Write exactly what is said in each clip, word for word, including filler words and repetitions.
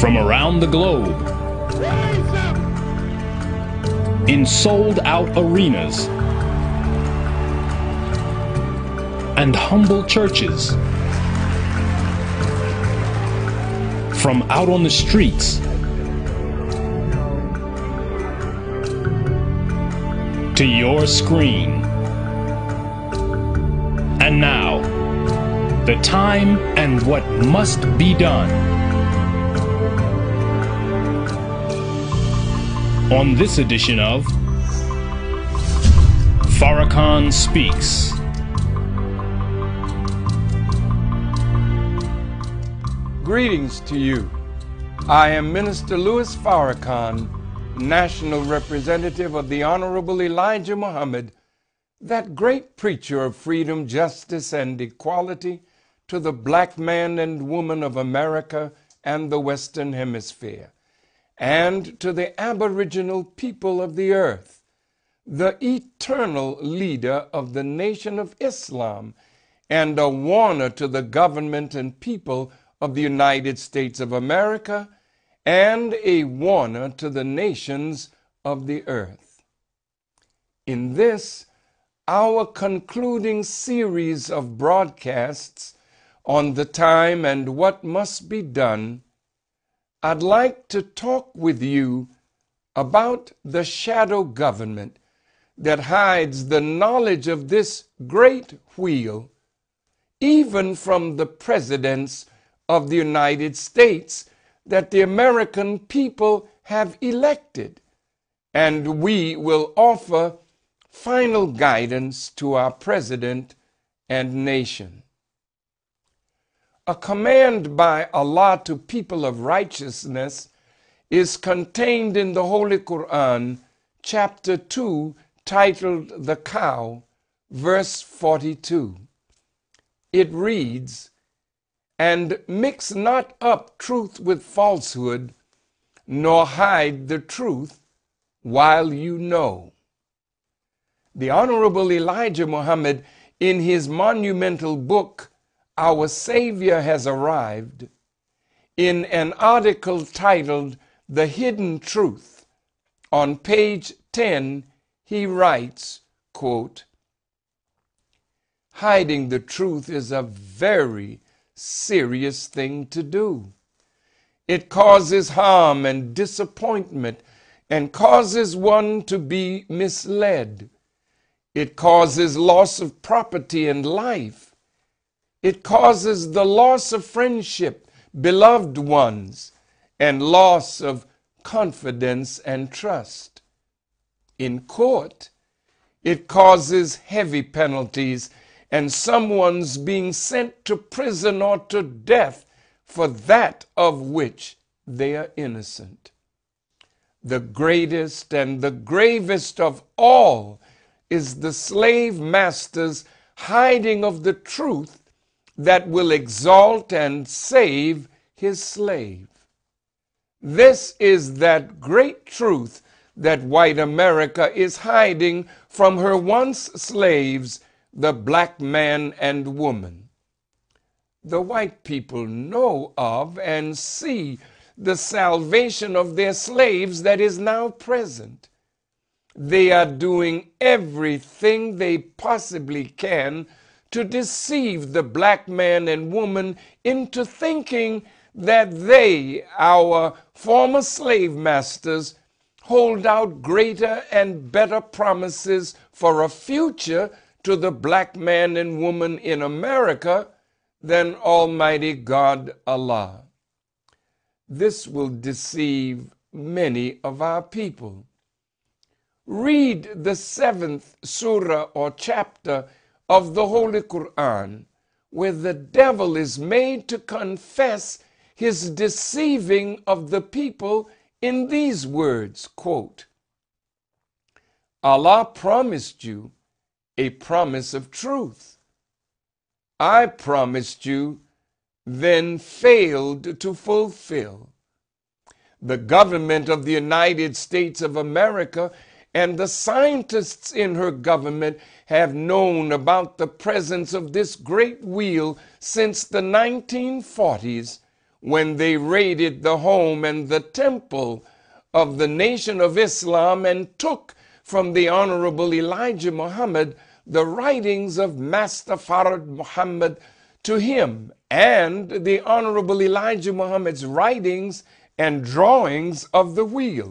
from around the globe in sold-out arenas and humble churches, from out on the streets to your screen. And now, the time and what must be done. On this edition of Farrakhan Speaks. Greetings to you. I am Minister Louis Farrakhan, National Representative of the Honorable Elijah Muhammad, that great preacher of freedom, justice, and equality to the black man and woman of America and the Western Hemisphere, and to the aboriginal people of the earth, the eternal leader of the Nation of Islam, and a warner to the government and people of the United States of America, and a warner to the nations of the earth. In this, our concluding series of broadcasts on the time and what must be done, I'd like to talk with you about the shadow government that hides the knowledge of this great wheel, even from the presidents of the United States that the American people have elected, and we will offer final guidance to our president and nation. A command by Allah to people of righteousness is contained in the Holy Quran, chapter two, titled The Cow, verse forty-two. It reads, "And mix not up truth with falsehood, nor hide the truth while you know." The Honorable Elijah Muhammad, in his monumental book, Our Savior Has Arrived, in an article titled The Hidden Truth, on page ten, he writes, quote, "Hiding the truth is a very serious thing to do. It causes harm and disappointment and causes one to be misled. It causes loss of property and life. It causes the loss of friendship, beloved ones, and loss of confidence and trust. In court, it causes heavy penalties and someone's being sent to prison or to death for that of which they are innocent. The greatest and the gravest of all is the slave master's hiding of the truth that will exalt and save his slave. This is that great truth that white America is hiding from her once slaves, the black man and woman. The white people know of and see the salvation of their slaves that is now present. They are doing everything they possibly can to deceive the black man and woman into thinking that they, our former slave masters, hold out greater and better promises for a future to the black man and woman in America than Almighty God Allah. This will deceive many of our people. Read the seventh surah or chapter of the Holy Quran, where the devil is made to confess his deceiving of the people in these words, quote, "Allah promised you a promise of truth. I promised you, then failed to fulfill. The government of the United States of America and the scientists in her government have known about the presence of this great wheel since the nineteen forties, when they raided the home and the temple of the Nation of Islam and took from the Honorable Elijah Muhammad the writings of Master Fard Muhammad to him, and the Honorable Elijah Muhammad's writings and drawings of the wheel.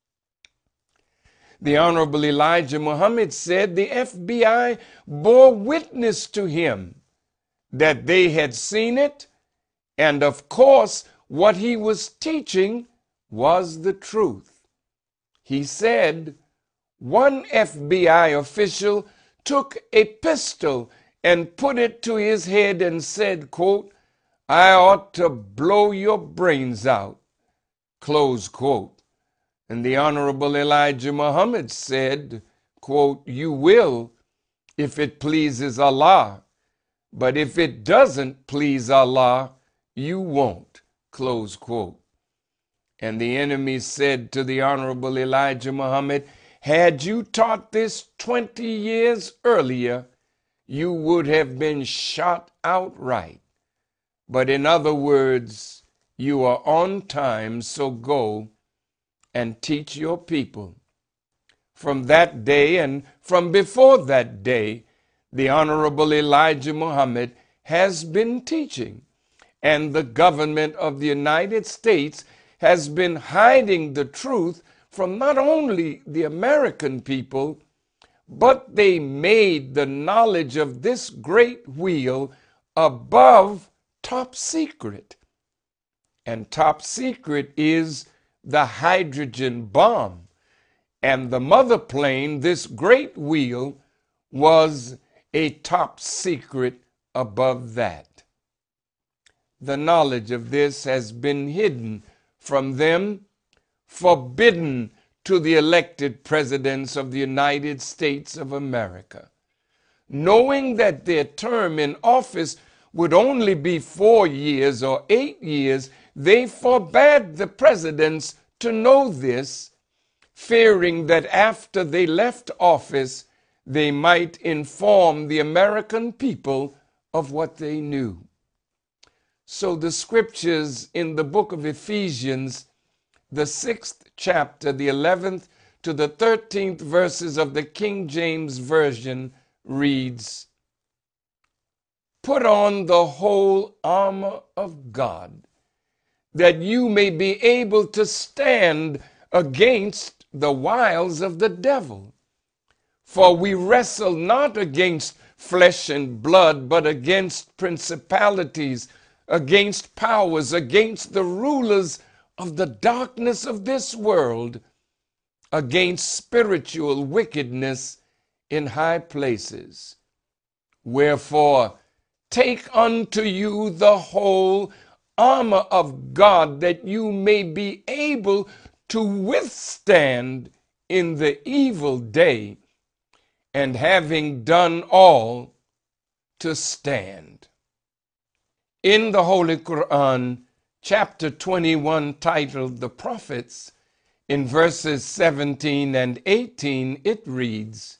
The Honorable Elijah Muhammad said the F B I bore witness to him that they had seen it, and of course what he was teaching was the truth. He said one F B I official took a pistol and put it to his head and said, quote, "I ought to blow your brains out," close quote. And the Honorable Elijah Muhammad said, quote, "You will if it pleases Allah, but if it doesn't please Allah, you won't," close quote. And the enemy said to the Honorable Elijah Muhammad, "Had you taught this twenty years earlier, you would have been shot outright. But in other words, you are on time, so go and teach your people." From that day and from before that day, the Honorable Elijah Muhammad has been teaching, and the government of the United States has been hiding the truth from not only the American people, but they made the knowledge of this great wheel above top secret. And top secret is the hydrogen bomb. And the mother plane, this great wheel, was a top secret above that. The knowledge of this has been hidden from them, forbidden to the elected presidents of the United States of America. Knowing that their term in office would only be four years or eight years, they forbade the presidents to know this, fearing that after they left office, they might inform the American people of what they knew. So the scriptures in the book of Ephesians, the sixth chapter, the eleventh to the thirteenth verses of the King James Version reads, "Put on the whole armor of God, that you may be able to stand against the wiles of the devil. For we wrestle not against flesh and blood, but against principalities, against powers, against the rulers of the darkness of this world, against spiritual wickedness in high places. Wherefore, take unto you the whole armor of God, that you may be able to withstand in the evil day, and having done all, to stand." In the Holy Quran, chapter twenty-one, titled The Prophets, in verses seventeen and eighteen, it reads,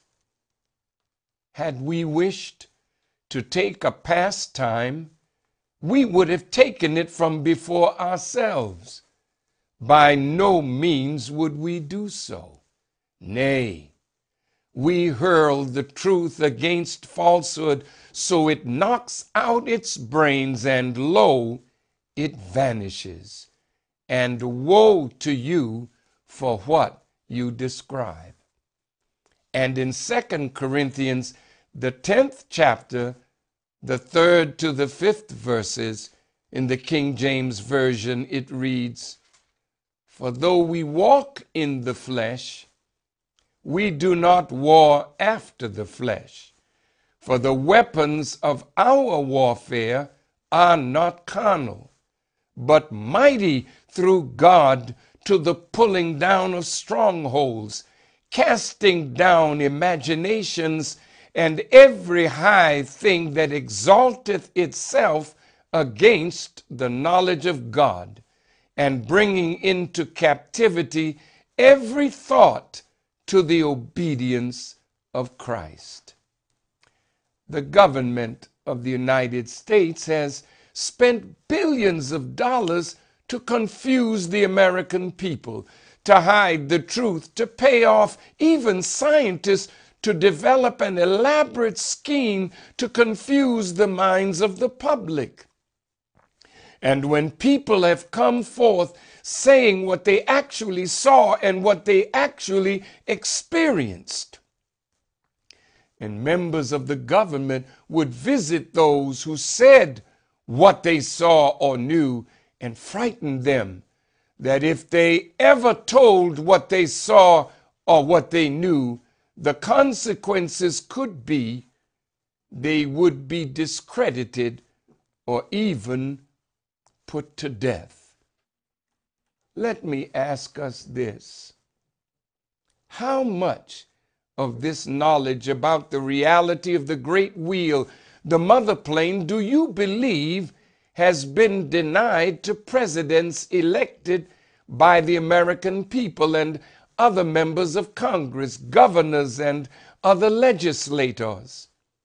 "Had we wished to take a pastime, we would have taken it from before ourselves. By no means would we do so. Nay, we hurl the truth against falsehood, so it knocks out its brains, and lo, it vanishes. And woe to you for what you describe." And in Second Corinthians, the tenth chapter, the third to the fifth verses, in the King James Version, it reads, "For though we walk in the flesh, we do not war after the flesh. For the weapons of our warfare are not carnal, but mighty through God to the pulling down of strongholds, casting down imaginations and every high thing that exalteth itself against the knowledge of God, and bringing into captivity every thought to the obedience of Christ." The government of the United States has spent billions of dollars to confuse the American people, to hide the truth, to pay off even scientists to develop an elaborate scheme to confuse the minds of the public. And when people have come forth saying what they actually saw and what they actually experienced, and members of the government would visit those who said what they saw or knew and frighten them that if they ever told what they saw or what they knew, the consequences could be they would be discredited or even put to death. Let me ask us this: how much of this knowledge about the reality of the great wheel, the mother plane, do you believe has been denied to presidents elected by the American people and other members of Congress, governors, and other legislators?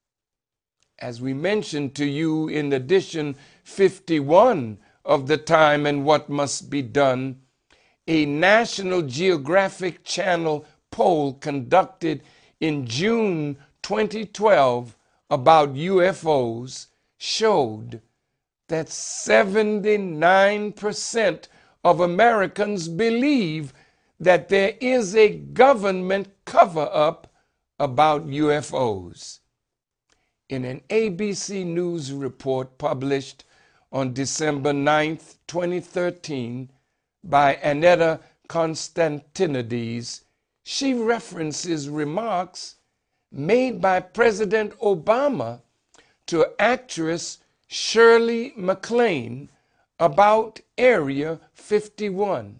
As we mentioned to you in edition fifty-one of The Time and What Must Be Done, a National Geographic Channel poll conducted in June twenty twelve about U F Os showed that seventy-nine percent of Americans believe that there is a government cover-up about U F Os. In an A B C News report published on December ninth, twenty thirteen, by Annetta Constantinides, she references remarks made by President Obama to actress Shirley MacLaine about Area fifty-one.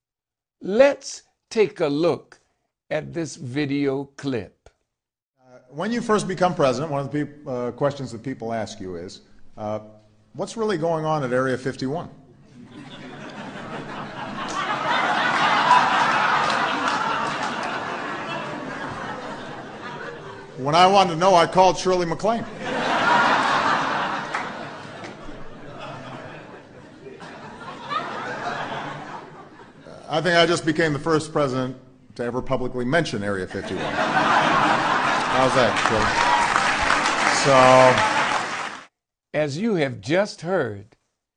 Let's take a look at this video clip. Uh, when you first become president, one of the pe- uh, questions that people ask you is, uh, what's really going on at Area fifty-one? When I wanted to know, I called Shirley MacLaine. I think I just became the first president to ever publicly mention Area fifty-one. How's that, Shirley? So, as you have just heard,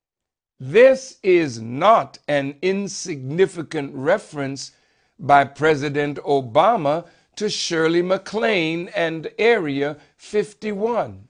this is not an insignificant reference by President Obama to Shirley MacLaine and Area fifty-one.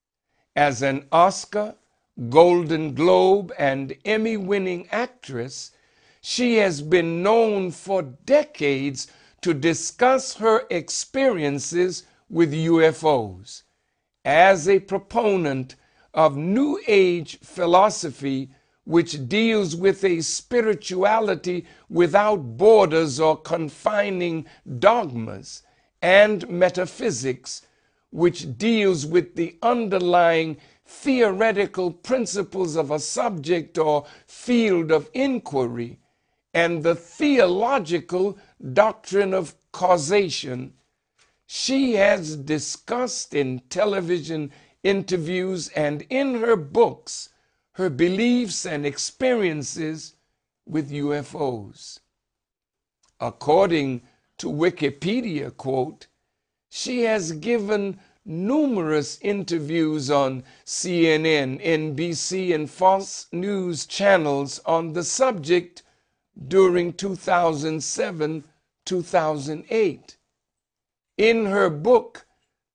As an Oscar, Golden Globe, and Emmy-winning actress, she has been known for decades to discuss her experiences with U F Os. As a proponent of New Age philosophy, which deals with a spirituality without borders or confining dogmas, and metaphysics, which deals with the underlying theoretical principles of a subject or field of inquiry, and the theological doctrine of causation, she has discussed in television interviews and in her books her beliefs and experiences with U F Os. According to Wikipedia, quote, she has given numerous interviews on C N N, N B C, and Fox News channels on the subject during two thousand seven to two thousand eight. In her book,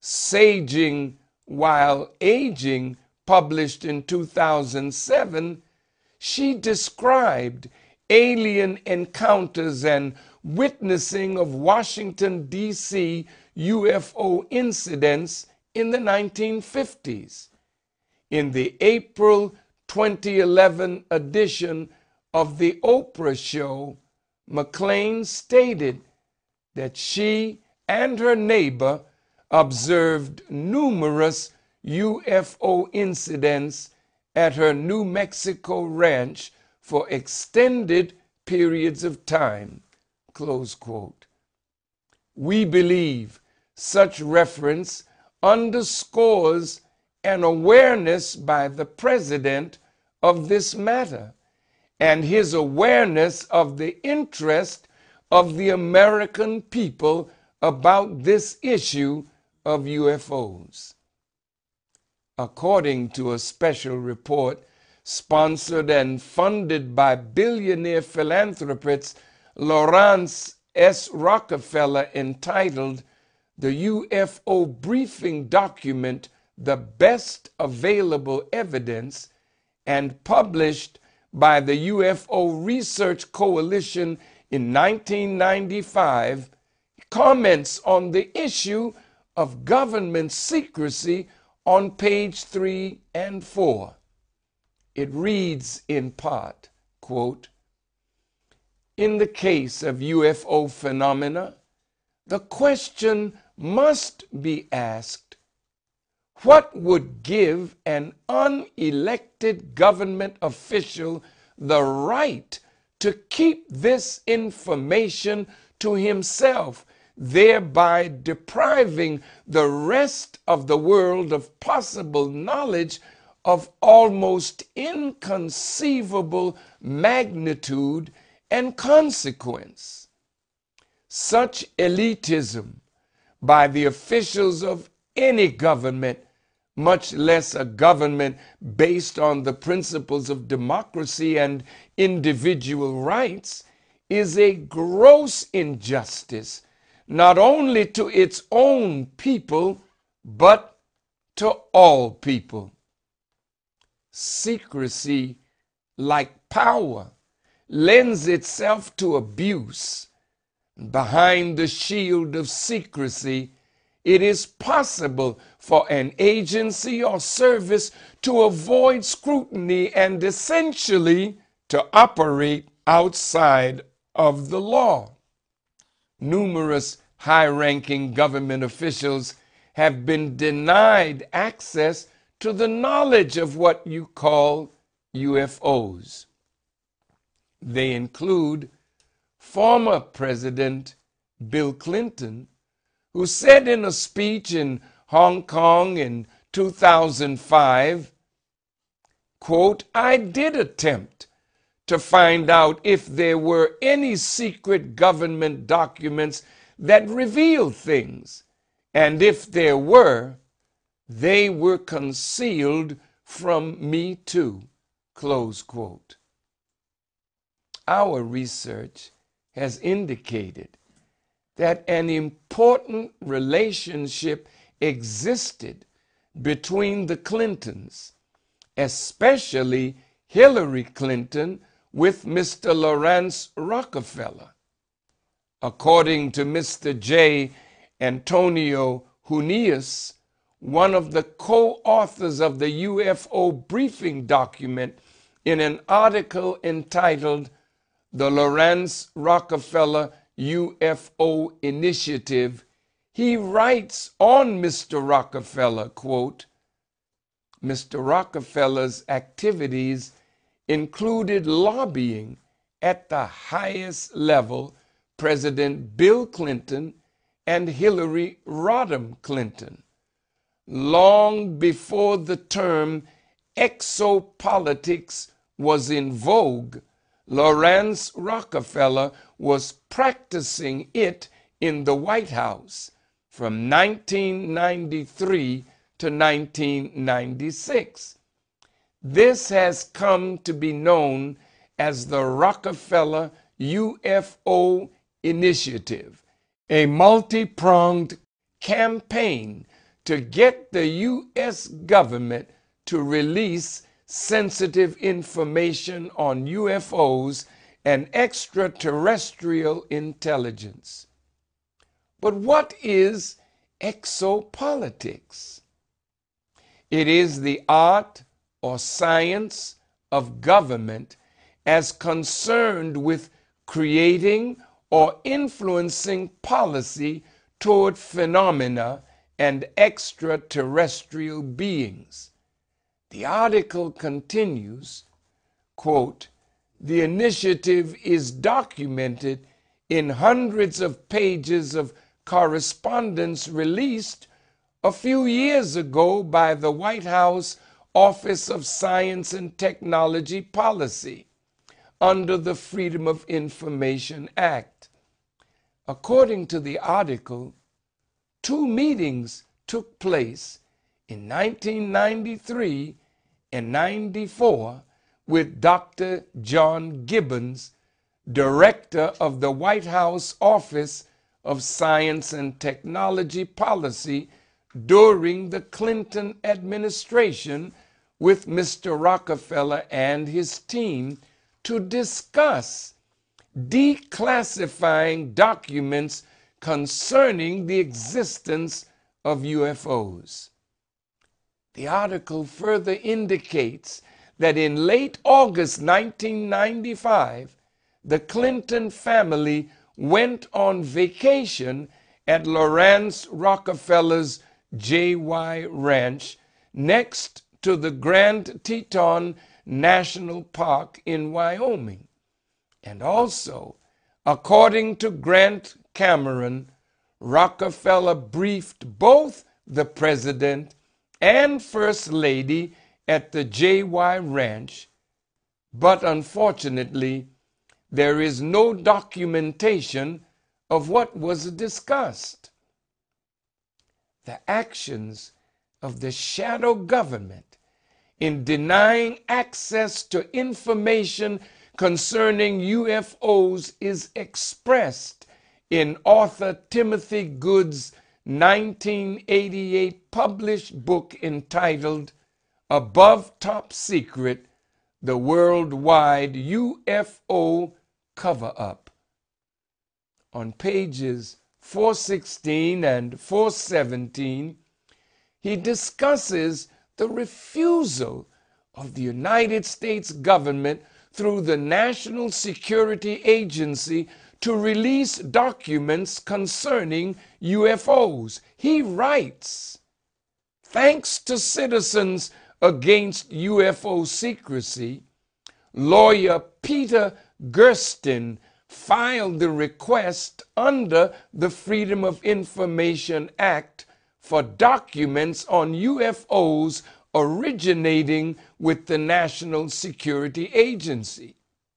Saging While Aging, published in two thousand seven, she described alien encounters and witnessing of Washington, D C U F O incidents in the nineteen fifties. In the April twenty eleven edition of The Oprah Show, MacLaine stated that she and her neighbor observed numerous U F O incidents at her New Mexico ranch for extended periods of time, close quote. We believe such reference underscores an awareness by the president of this matter and his awareness of the interest of the American people about this issue of U F Os. According to a special report sponsored and funded by billionaire philanthropist Laurance S. Rockefeller, entitled The U F O Briefing Document, The Best Available Evidence, and published by the U F O Research Coalition in nineteen ninety-five, comments on the issue of government secrecy on page three and four. It reads in part, quote, "In the case of U F O phenomena, the question must be asked, what would give an unelected government official the right to keep this information to himself, thereby depriving the rest of the world of possible knowledge of almost inconceivable magnitude and consequence? Such elitism by the officials of any government, much less a government based on the principles of democracy and individual rights, is a gross injustice, not only to its own people, but to all people. Secrecy, like power, lends itself to abuse. Behind the shield of secrecy, it is possible for an agency or service to avoid scrutiny and essentially to operate outside of the law. Numerous high-ranking government officials have been denied access to the knowledge of what you call U F Os. They include former President Bill Clinton, who said in a speech in Hong Kong in two thousand five, quote, "I did attempt to find out if there were any secret government documents that revealed things, and if there were, they were concealed from me too," close quote. Our research has indicated that an important relationship existed between the Clintons, especially Hillary Clinton, with Mister Laurance Rockefeller. According to Mister J. Antonio Junius, one of the co-authors of the U F O briefing document, in an article entitled The Laurance Rockefeller U F O Initiative, he writes on Mister Rockefeller, quote, "Mister Rockefeller's activities included lobbying at the highest level President Bill Clinton and Hillary Rodham Clinton. Long before the term exopolitics was in vogue, Laurance Rockefeller was practicing it in the White House from nineteen ninety-three to nineteen ninety-six. This has come to be known as the Rockefeller U F O Initiative, a multi-pronged campaign to get the U S government to release sensitive information on U F Os and extraterrestrial intelligence. But what is exopolitics? It is the art or science of government as concerned with creating or influencing policy toward phenomena and extraterrestrial beings. The article continues, quote, "The initiative is documented in hundreds of pages of correspondence released a few years ago by the White House Office of Science and Technology Policy under the Freedom of Information Act. According to the article, two meetings took place in nineteen ninety-three and ninety-four with Doctor John Gibbons, director of the White House Office of Science and Technology Policy during the Clinton administration, with Mister Rockefeller and his team to discuss declassifying documents concerning the existence of U F Os. The article further indicates that in late August nineteen ninety-five, the Clinton family went on vacation at Laurance Rockefeller's J Y Ranch next to the Grand Teton National Park in Wyoming. And also, according to Grant Cameron, Rockefeller briefed both the president and First Lady at the J Y Ranch, but unfortunately, there is no documentation of what was discussed. The actions of the shadow government in denying access to information concerning U F Os is expressed in author Timothy Good's nineteen eighty-eight published book entitled Above Top Secret: The Worldwide U F O Cover-Up. On pages four sixteen and four seventeen, he discusses the refusal of the United States government through the National Security Agency to release documents concerning U F Os. He writes, "Thanks to Citizens Against U F O Secrecy, lawyer Peter Gersten filed the request under the Freedom of Information Act for documents on U F Os originating with the National Security Agency.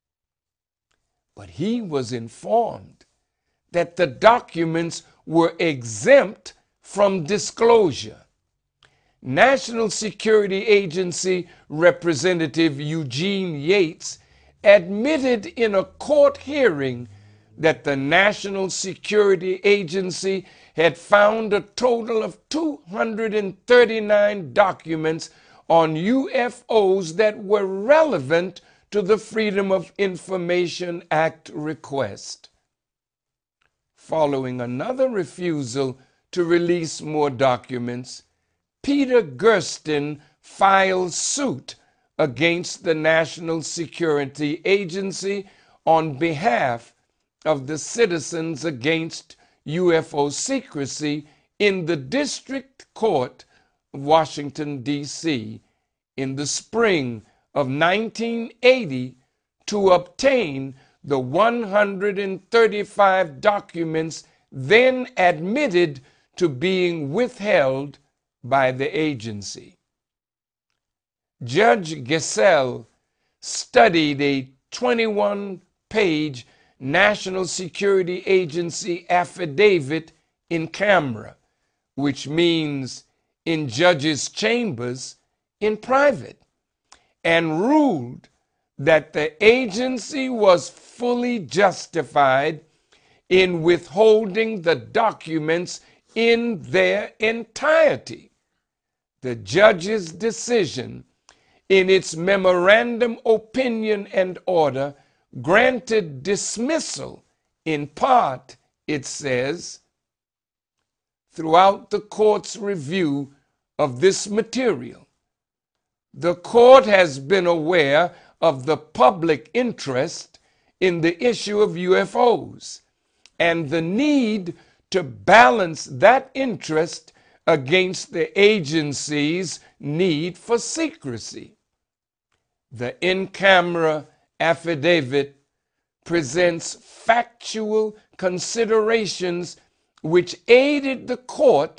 But he was informed that the documents were exempt from disclosure. National Security Agency Representative Eugene Yates admitted in a court hearing that the National Security Agency had found a total of two hundred thirty-nine documents on U F Os that were relevant to the Freedom of Information Act request. Following another refusal to release more documents, Peter Gersten filed suit against the National Security Agency on behalf of the Citizens Against U F O Secrecy in the District Court of Washington, D C in the spring of nineteen eighty to obtain the one hundred thirty-five documents then admitted to being withheld by the agency. Judge Gesell studied a twenty-one page National Security Agency affidavit in camera, which means in judges' chambers in private, and ruled that the agency was fully justified in withholding the documents in their entirety. The judge's decision in its memorandum opinion and order granted dismissal, in part, it says, throughout the court's review of this material, the court has been aware of the public interest in the issue of U F Os and the need to balance that interest against the agency's need for secrecy. The in-camera affidavit presents factual considerations which aided the court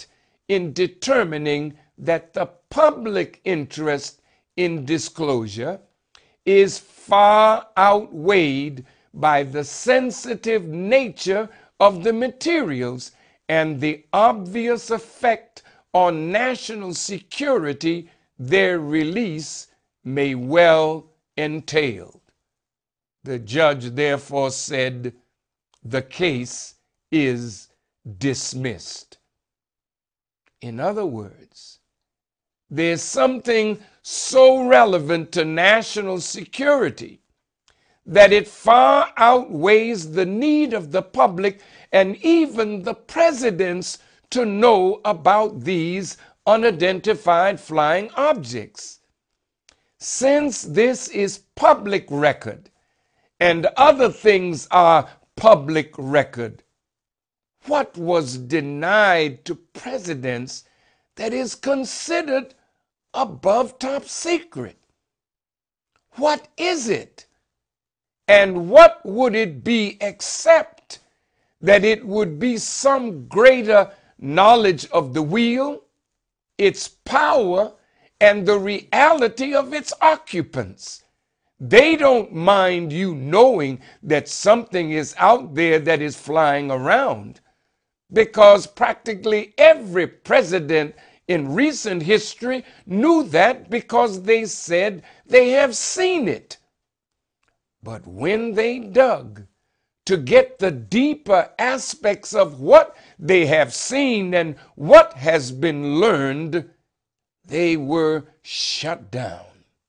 in determining that the public interest in disclosure is far outweighed by the sensitive nature of the materials and the obvious effect on national security their release may well entail. The judge therefore said, the case is dismissed. In other words, there's something so relevant to national security that it far outweighs the need of the public and even the presidents to know about these unidentified flying objects. Since this is public record and other things are public record, what was denied to presidents that is considered above top secret? What is it? And what would it be except that it would be some greater knowledge of the wheel, its power, and the reality of its occupants? They don't mind you knowing that something is out there that is flying around, because practically every president in recent history knew that because they said they have seen it. But when they dug to get the deeper aspects of what they have seen and what has been learned, they were shut down.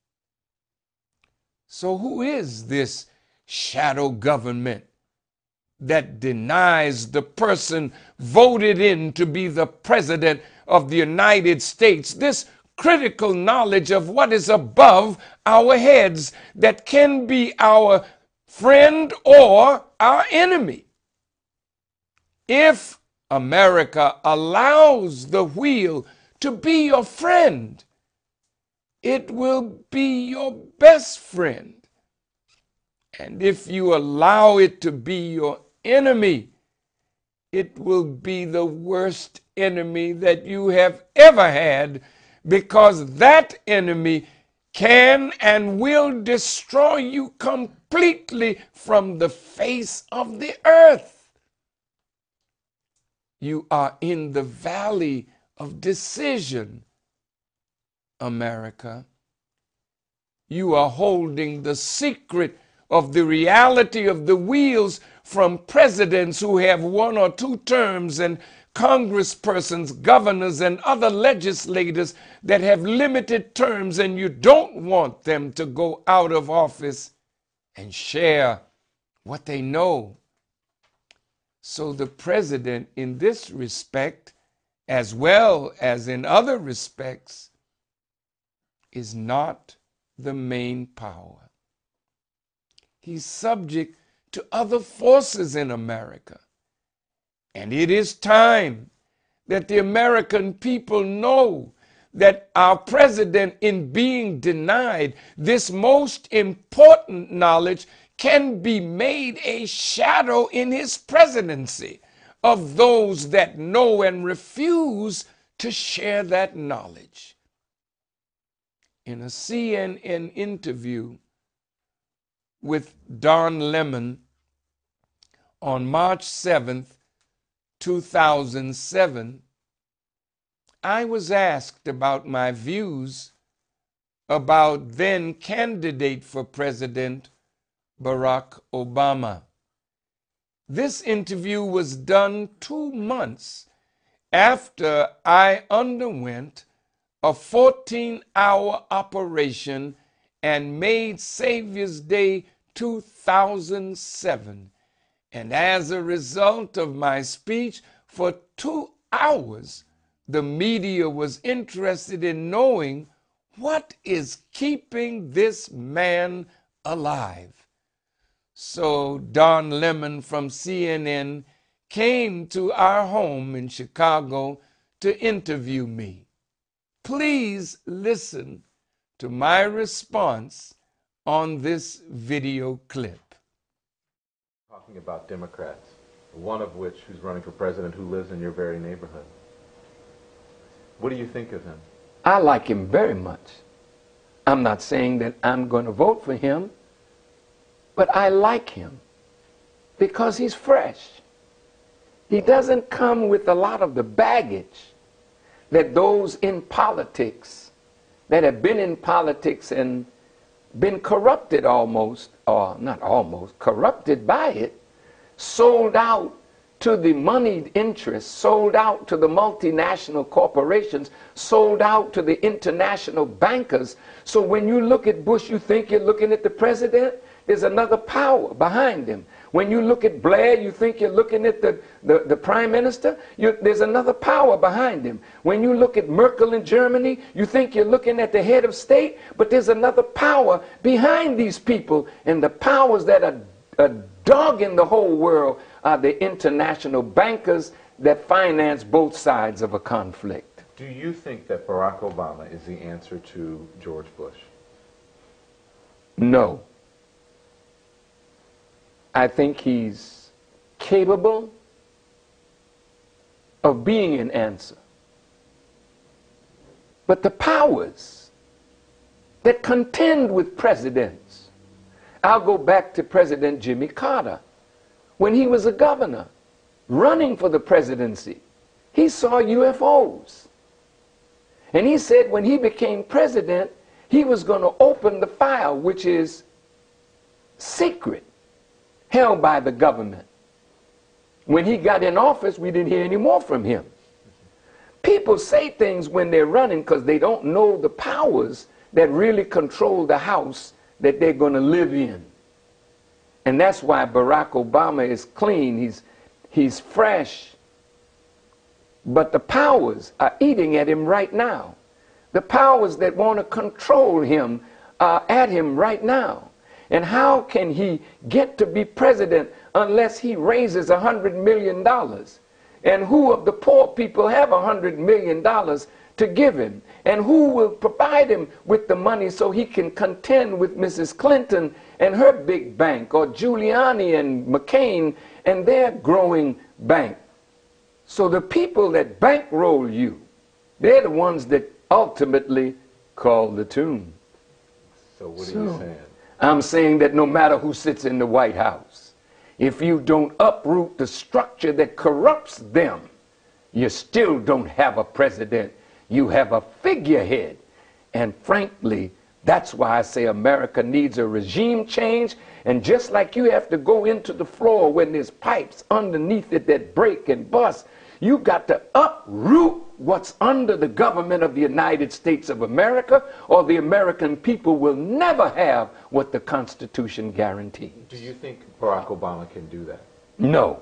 So who is this shadow government that denies the person voted in to be the president of the United States this critical knowledge of what is above our heads that can be our friend or our enemy? If America allows the wheel to be your friend, it will be your best friend. And if you allow it to be your enemy, it will be the worst enemy that you have ever had, because that enemy can and will destroy you completely from the face of the earth. You are in the valley of decision, America. You are holding the secret of the reality of the wheels from presidents who have one or two terms and congresspersons, governors, and other legislators that have limited terms, and you don't want them to go out of office and share what they know. So the president, in this respect, as well as in other respects, is not the main power. He's subject to other forces in America. And it is time that the American people know that our president, in being denied this most important knowledge, can be made a shadow in his presidency of those that know and refuse to share that knowledge. In a C N N interview with Don Lemon on March seventh, two thousand seven, I was asked about my views about then candidate for president Barack Obama. This interview was done two months after I underwent a fourteen hour operation and made Savior's Day two thousand seven. And as a result of my speech for two hours, the media was interested in knowing what is keeping this man alive. So Don Lemon from C N N came to our home in Chicago to interview me. Please listen to my response on this video clip. Talking about Democrats, one of which who's running for president who lives in your very neighborhood. What do you think of him? I like him very much. I'm not saying that I'm going to vote for him, but I like him because he's fresh. He doesn't come with a lot of the baggage that those in politics, that have been in politics and been corrupted almost, or not almost, corrupted by it, sold out to the moneyed interests, sold out to the multinational corporations, sold out to the international bankers. So when you look at Bush, you think you're looking at the president. There's another power behind him. When you look at Blair, you think you're looking at the, the, the prime minister. You, there's another power behind him. When you look at Merkel in Germany, you think you're looking at the head of state, but there's another power behind these people. And the powers that are, are dogging the whole world are the international bankers that finance both sides of a conflict. Do you think that Barack Obama is the answer to George Bush? No. I think he's capable of being an answer. But the powers that contend with presidents, I'll go back to President Jimmy Carter. When he was a governor running for the presidency, he saw U F Os. And he said when he became president, he was going to open the file, which is secret, held by the government. When he got in office, we didn't hear any more from him. People say things when they're running because they don't know the powers that really control the house that they're going to live in. And that's why Barack Obama is clean. He's, he's fresh. But the powers are eating at him right now. The powers that want to control him are at him right now. And how can he get to be president unless he raises a hundred million dollars? And who of the poor people have a hundred million dollars to give him? And who will provide him with the money so he can contend with Missus Clinton and her big bank, or Giuliani and McCain and their growing bank? So the people that bankroll you, they're the ones that ultimately call the tune. So what are So, you saying? I'm saying that no matter who sits in the White House, if you don't uproot the structure that corrupts them, you still don't have a president. You have a figurehead. And frankly, that's why I say America needs a regime change. And just like you have to go into the floor when there's pipes underneath it that break and bust, you got to uproot what's under the government of the United States of America, or the American people will never have what the Constitution guarantees. Do you think Barack Obama can do that? No,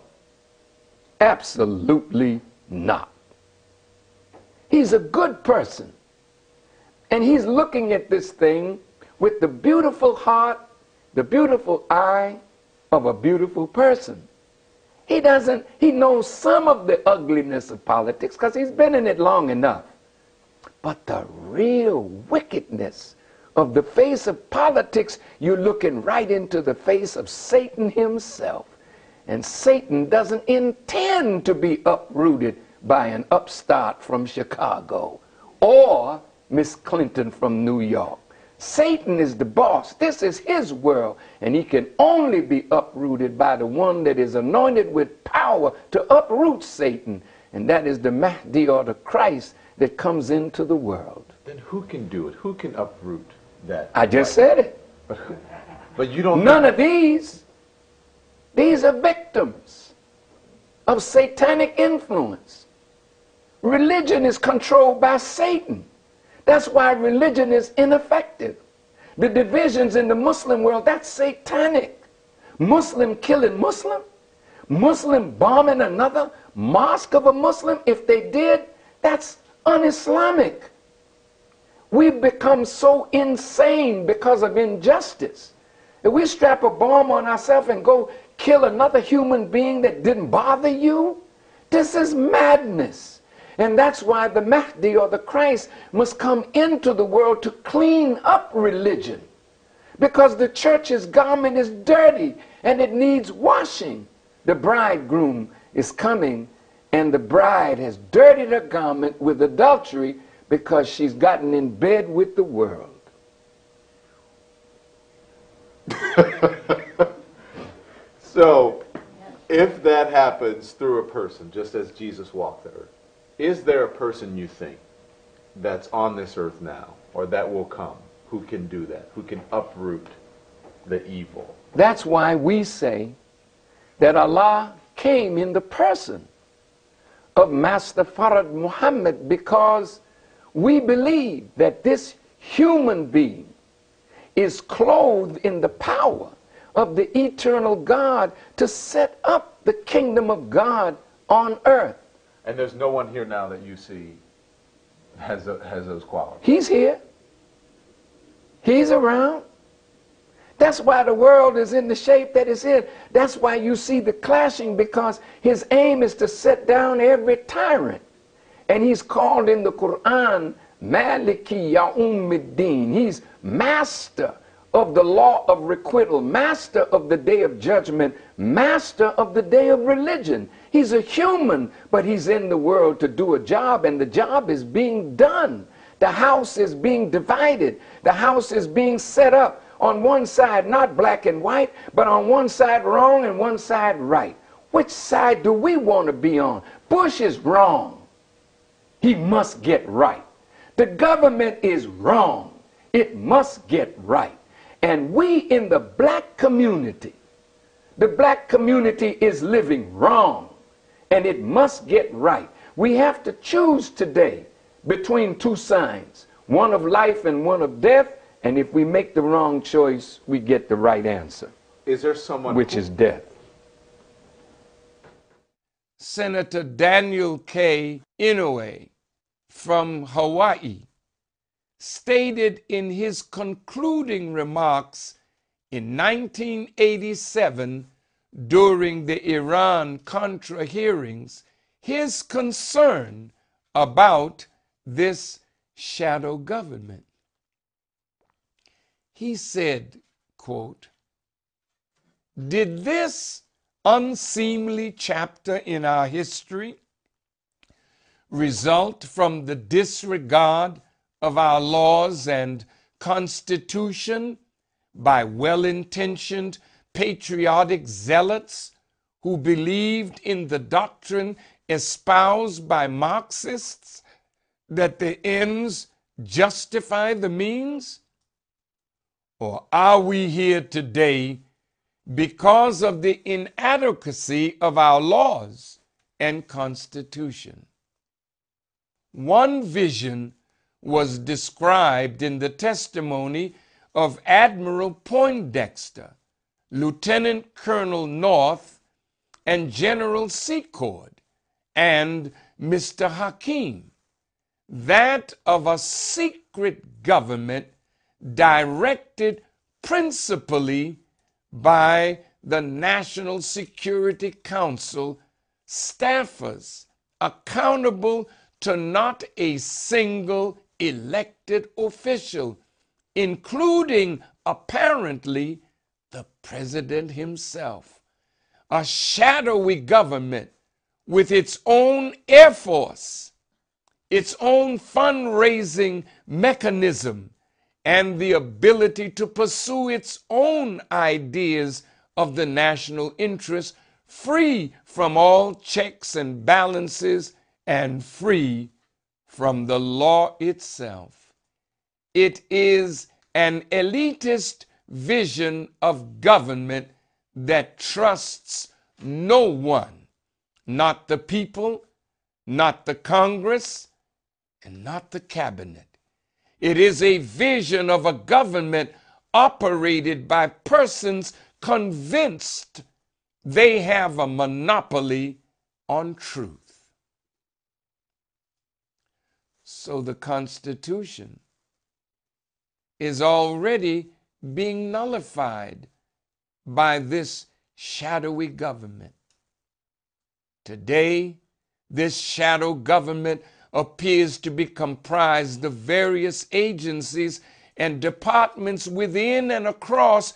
absolutely not. He's a good person, and he's looking at this thing with the beautiful heart, the beautiful eye of a beautiful person. He doesn't, he knows some of the ugliness of politics because he's been in it long enough. But the real wickedness of the face of politics, you're looking right into the face of Satan himself. And Satan doesn't intend to be uprooted by an upstart from Chicago or Miss Clinton from New York. Satan is the boss. This is his world, and he can only be uprooted by the one that is anointed with power to uproot Satan, and that is the Mahdi, or the Christ that comes into the world. Then who can do it? Who can uproot that? I just said it. But, but you don't. None of these. These are victims of satanic influence. Religion is controlled by Satan. That's why religion is ineffective. The divisions in the Muslim world, that's satanic. Muslim killing Muslim, Muslim bombing another mosque of a Muslim, if they did, that's un-Islamic. We've become so insane because of injustice. If we strap a bomb on ourselves and go kill another human being that didn't bother you, this is madness. And that's why the Mahdi, or the Christ, must come into the world to clean up religion. Because the church's garment is dirty and it needs washing. The bridegroom is coming, and the bride has dirtied her garment with adultery because she's gotten in bed with the world. So, if that happens through a person, just as Jesus walked the earth, is there a person you think that's on this earth now, or that will come, who can do that, who can uproot the evil? That's why we say that Allah came in the person of Master Farad Muhammad, because we believe that this human being is clothed in the power of the eternal God to set up the kingdom of God on earth. And there's no one here now that you see has, a, has those qualities. He's here. He's around. That's why the world is in the shape that it's in. That's why you see the clashing, because his aim is to set down every tyrant. And he's called in the Quran Maliki Ya'umiddin. He's master of the law of requital, master of the day of judgment, master of the day of religion. He's a human, but he's in the world to do a job, and the job is being done. The house is being divided. The house is being set up. On one side, not black and white, but on one side wrong and one side right. Which side do we want to be on? Bush is wrong. He must get right. The government is wrong. It must get right. And we in the black community, the black community is living wrong, and it must get right. We have to choose today between two signs, one of life and one of death. And if we make the wrong choice, we get the right answer. Is there someone which who, is death? Senator Daniel K. Inouye from Hawaii stated in his concluding remarks in nineteen eighty-seven during the Iran-Contra hearings his concern about this shadow government. He said, quote, "Did this unseemly chapter in our history result from the disregard of our laws and Constitution by well-intentioned patriotic zealots who believed in the doctrine espoused by Marxists that the ends justify the means? Or are we here today because of the inadequacy of our laws and Constitution?" One vision was described in the testimony of Admiral Poindexter, Lieutenant Colonel North, and General Secord, and Mister Hakeem, that of a secret government directed principally by the National Security Council staffers, accountable to not a single elected official, including apparently the president himself. A shadowy government with its own Air Force, its own fundraising mechanism, and the ability to pursue its own ideas of the national interest, free from all checks and balances and free from the law itself. It is an elitist vision of government that trusts no one, not the people, not the Congress, and not the cabinet. It is a vision of a government operated by persons convinced they have a monopoly on truth. So the Constitution is already being nullified by this shadowy government. Today, this shadow government appears to be comprised of various agencies and departments within and across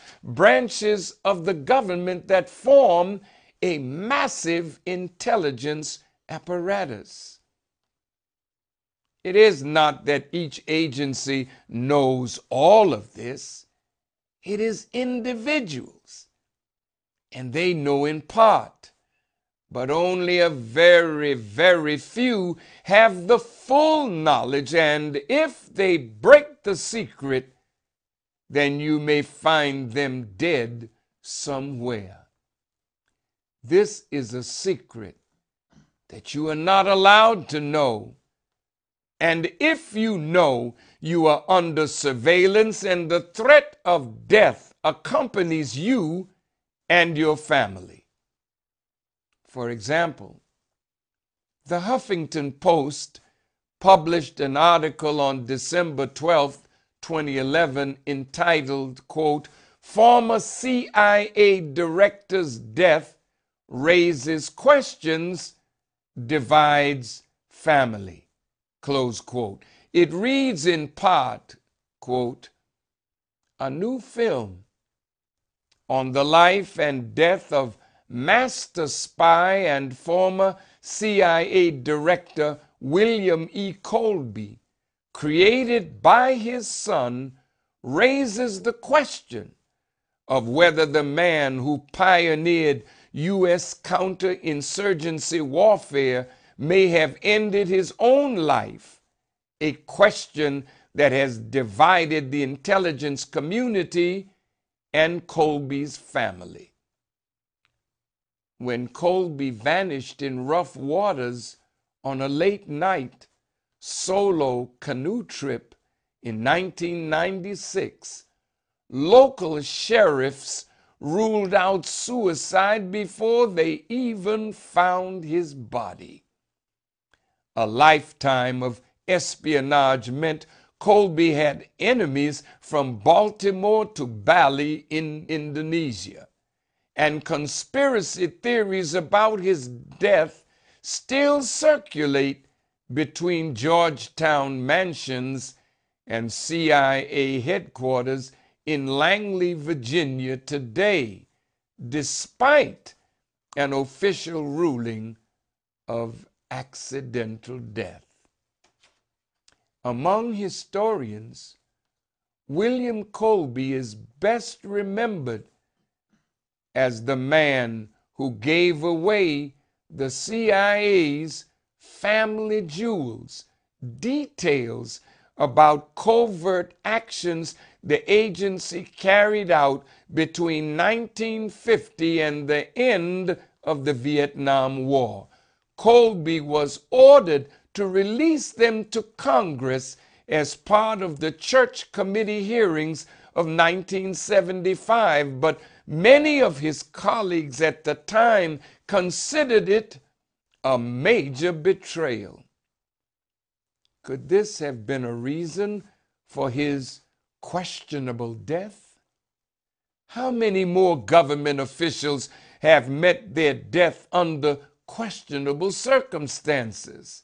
branches of the government that form a massive intelligence apparatus. It is not that each agency knows all of this. It is individuals, and they know in part, but only a very, very few have the full knowledge, and if they break the secret, then you may find them dead somewhere. This is a secret that you are not allowed to know. And if you know, you are under surveillance, and the threat of death accompanies you and your family. For example, the Huffington Post published an article on December twelfth, twenty eleven, entitled, quote, "Former C I A Director's Death Raises Questions, Divides Family." Close quote. It reads in part, quote, "A new film on the life and death of master spy and former C I A Director William E. Colby, created by his son, raises the question of whether the man who pioneered U S counterinsurgency warfare may have ended his own life, a question that has divided the intelligence community and Colby's family. When Colby vanished in rough waters on a late night solo canoe trip in nineteen ninety-six, local sheriffs ruled out suicide before they even found his body. A lifetime of espionage meant Colby had enemies from Baltimore to Bali in Indonesia, and conspiracy theories about his death still circulate between Georgetown mansions and C I A headquarters in Langley, Virginia today, despite an official ruling of accidental death. Among historians, William Colby is best remembered as the man who gave away the C I A's family jewels, details about covert actions the agency carried out between nineteen fifty and the end of the Vietnam War. Colby was ordered to release them to Congress as part of the Church Committee hearings of nineteen seventy-five, but many of his colleagues at the time considered it a major betrayal. Could this have been a reason for his questionable death? How many more government officials have met their death under questionable circumstances?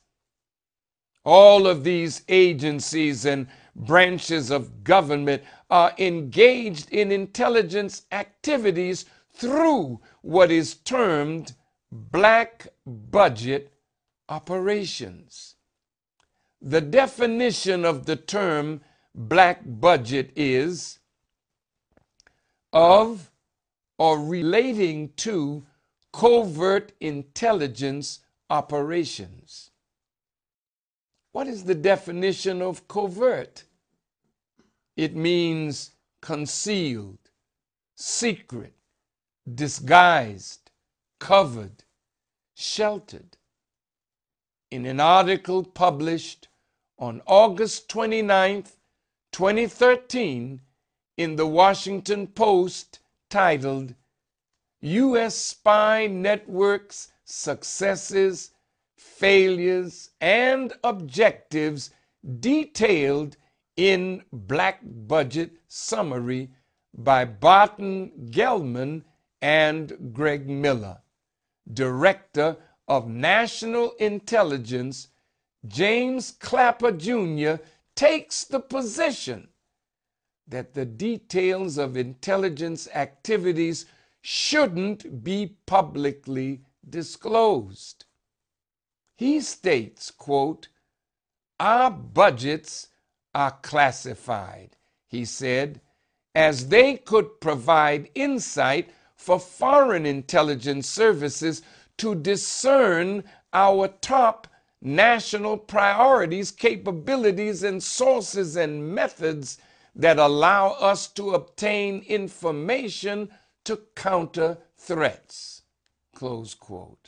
All of these agencies and branches of government are engaged in intelligence activities through what is termed black budget operations. The definition of the term black budget is of or relating to covert intelligence operations. What is the definition of covert? It means concealed, secret, disguised, covered, sheltered. In an article published on August twenty-ninth, twenty thirteen, in the Washington Post, titled U S Spy Network's Successes, Failures, and Objectives Detailed in Black Budget Summary by Barton Gellman and Greg Miller, Director of National Intelligence, James Clapper Junior takes the position that the details of intelligence activities shouldn't be publicly disclosed. He states, quote, "Our budgets are classified," he said, "as they could provide insight for foreign intelligence services to discern our top national priorities, capabilities, and sources and methods that allow us to obtain information to counter threats." Close quote.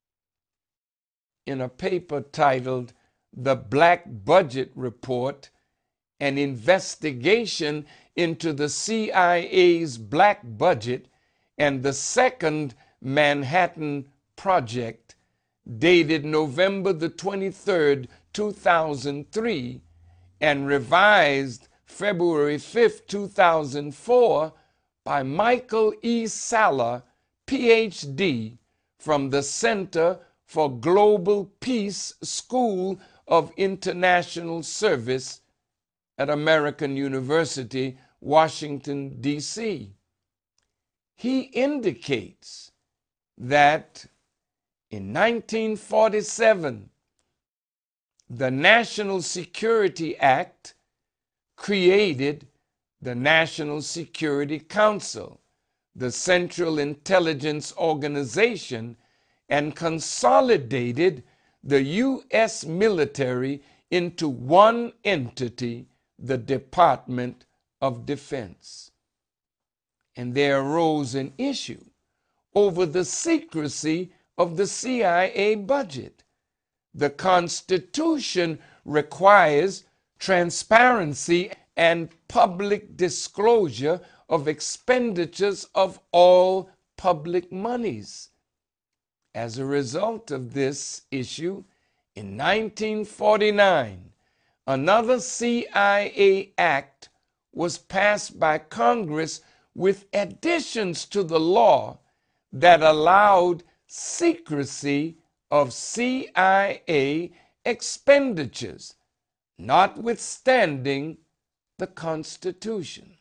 In a paper titled "The Black Budget Report, an investigation into the C I A's black budget and the Second Manhattan Project," dated November the twenty-third, two thousand three, and revised February fifth, two thousand four, by Michael E. Salla, P H D, from the Center for Global Peace School of International Service at American University, Washington, D C He indicates that in nineteen forty-seven, the National Security Act created the National Security Council, the Central Intelligence Organization, and consolidated the U S military into one entity, the Department of Defense. And there arose an issue over the secrecy of the C I A budget. The Constitution requires transparency and public disclosure of expenditures of all public monies. As a result of this issue, in nineteen forty-nine, another C I A Act was passed by Congress with additions to the law that allowed secrecy of C I A expenditures, notwithstanding the Constitution.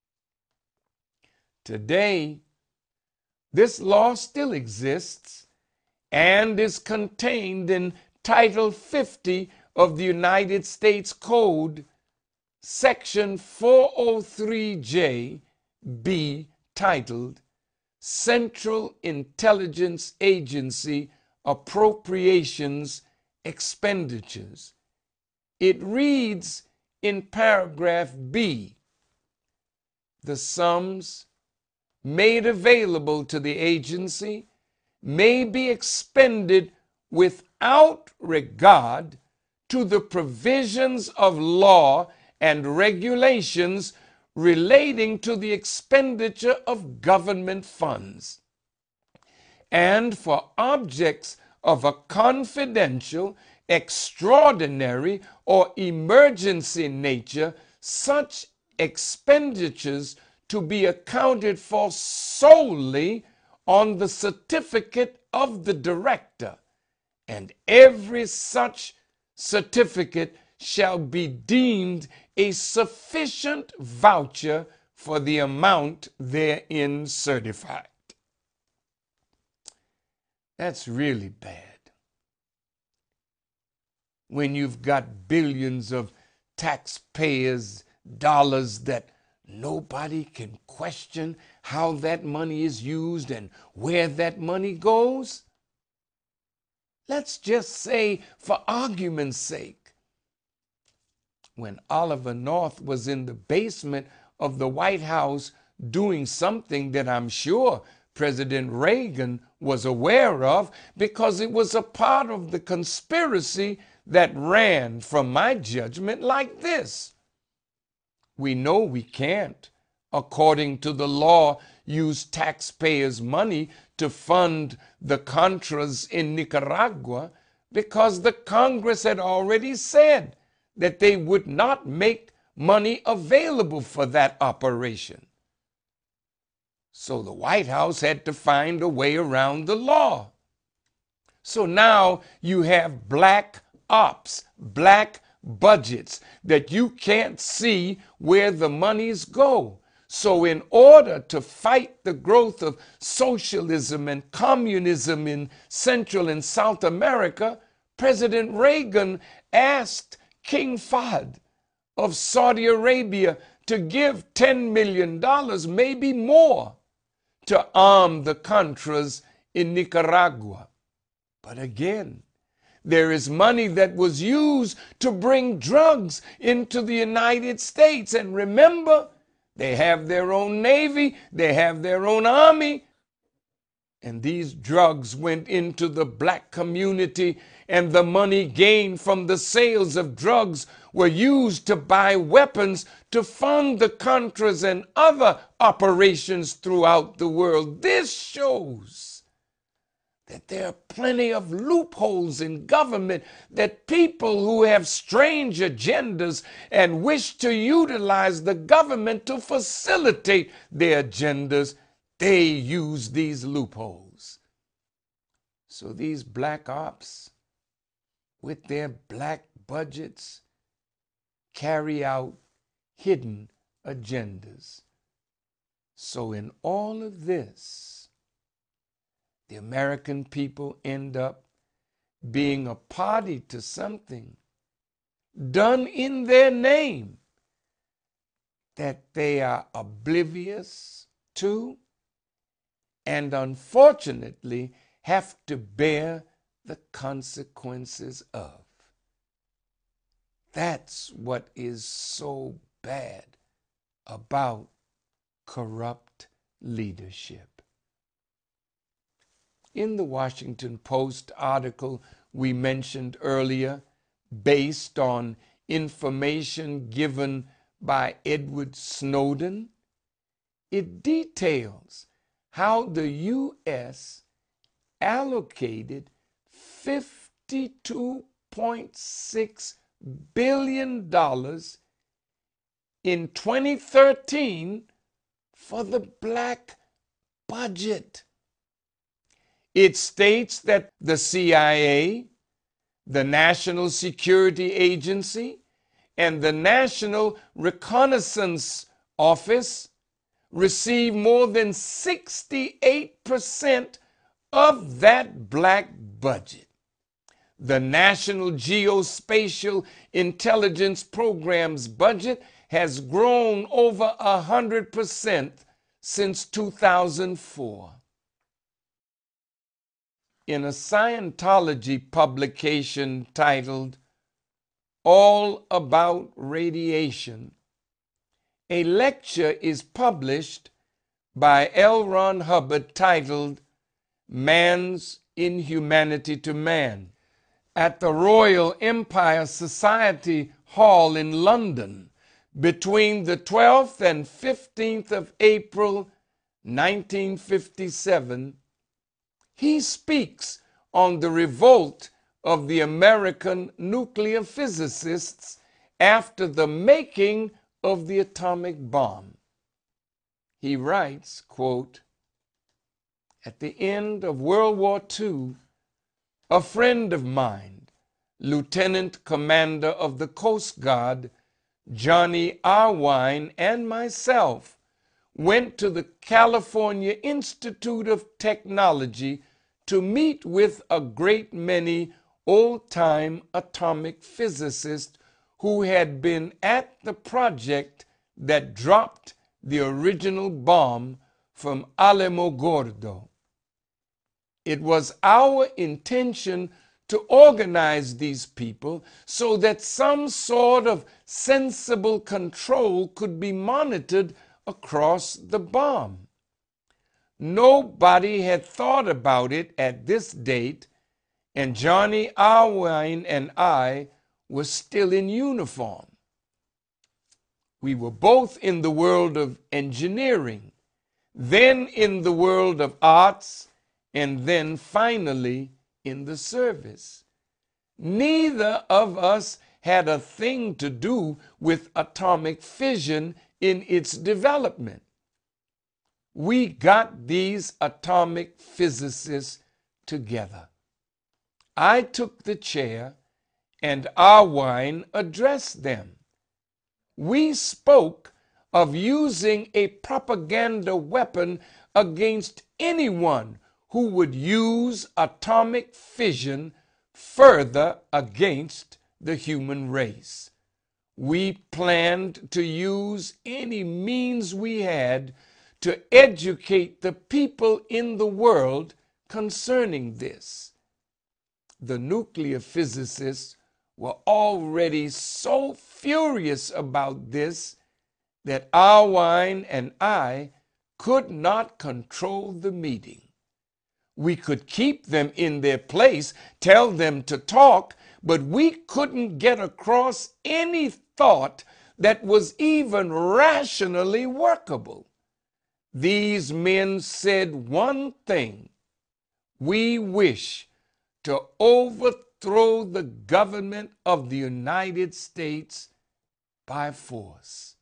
Today, this law still exists and is contained in Title fifty of the United States Code, Section four oh three J B, titled Central Intelligence Agency Appropriations Expenditures. It reads in paragraph B, "The sums made available to the agency may be expended without regard to the provisions of law and regulations relating to the expenditure of government funds, and for objects of a confidential, extraordinary, or emergency nature, such expenditures to be accounted for solely on the certificate of the director, and every such certificate shall be deemed a sufficient voucher for the amount therein certified." That's really bad. When you've got billions of taxpayers' dollars that nobody can question how that money is used and where that money goes. Let's just say, for argument's sake, when Oliver North was in the basement of the White House doing something that I'm sure President Reagan was aware of, because it was a part of the conspiracy that ran, from my judgment, like this: we know we can't, according to the law, use taxpayers' money to fund the Contras in Nicaragua, because the Congress had already said that they would not make money available for that operation. So the White House had to find a way around the law. So now you have black ops, black budgets, that you can't see where the monies go. So in order to fight the growth of socialism and communism in Central and South America, President Reagan asked King Fahd of Saudi Arabia to give ten million dollars, maybe more, to arm the Contras in Nicaragua. But again, there is money that was used to bring drugs into the United States. And remember, they have their own navy, they have their own army. And these drugs went into the black community, and the money gained from the sales of drugs were used to buy weapons to fund the Contras and other operations throughout the world. This shows that there are plenty of loopholes in government, that people who have strange agendas and wish to utilize the government to facilitate their agendas, they use these loopholes. So these black ops, with their black budgets, carry out hidden agendas. So in all of this, the American people end up being a party to something done in their name that they are oblivious to, and unfortunately have to bear the consequences of. That's what is so bad about corrupt leadership. In the Washington Post article we mentioned earlier, based on information given by Edward Snowden, it details how the U S allocated fifty-two point six billion dollars in twenty thirteen for the black budget. It states that the C I A, the National Security Agency, and the National Reconnaissance Office receive more than sixty-eight percent of that black budget. The National Geospatial Intelligence Program's budget has grown over one hundred percent since two thousand four. In a Scientology publication titled All About Radiation, a lecture is published by L. Ron Hubbard titled Man's Inhumanity to Man at the Royal Empire Society Hall in London between the twelfth and fifteenth of April nineteen fifty-seven. He speaks on the revolt of the American nuclear physicists after the making of the atomic bomb. He writes, quote, "At the end of World War Two, a friend of mine, Lieutenant Commander of the Coast Guard, Johnny Irwine, and myself went to the California Institute of Technology to meet with a great many old-time atomic physicists who had been at the project that dropped the original bomb from Alamogordo. It was our intention to organize these people so that some sort of sensible control could be monitored across the bomb. Nobody had thought about it at this date, and Johnny Irwine and I were still in uniform. We were both in the world of engineering, then in the world of arts, and then finally in the service. Neither of us had a thing to do with atomic fission in its development. We got these atomic physicists together. I took the chair and Irwine addressed them. We spoke of using a propaganda weapon against anyone who would use atomic fission further against the human race. We planned to use any means we had to educate the people in the world concerning this. The nuclear physicists were already so furious about this that Irwin and I could not control the meeting. We could keep them in their place, tell them to talk, but we couldn't get across any thought that was even rationally workable. These men said one thing: we wish to overthrow the government of the United States by force.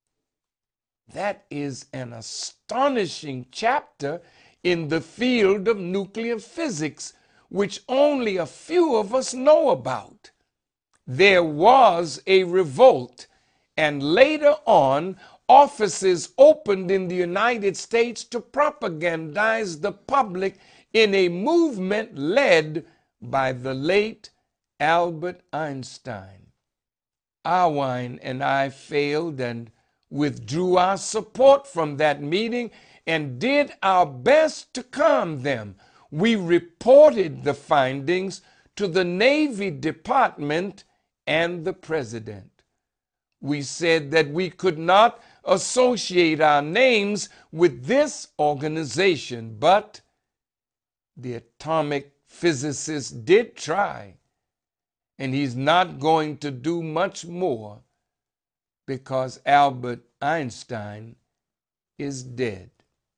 That is an astonishing chapter in the field of nuclear physics, which only a few of us know about. There was a revolt, and later on, offices opened in the United States to propagandize the public in a movement led by the late Albert Einstein. Irwin and I failed and withdrew our support from that meeting and did our best to calm them. We reported the findings to the Navy Department and the President. We said that we could not associate our names with this organization, but the atomic physicist did try, and he's not going to do much more because Albert Einstein is dead.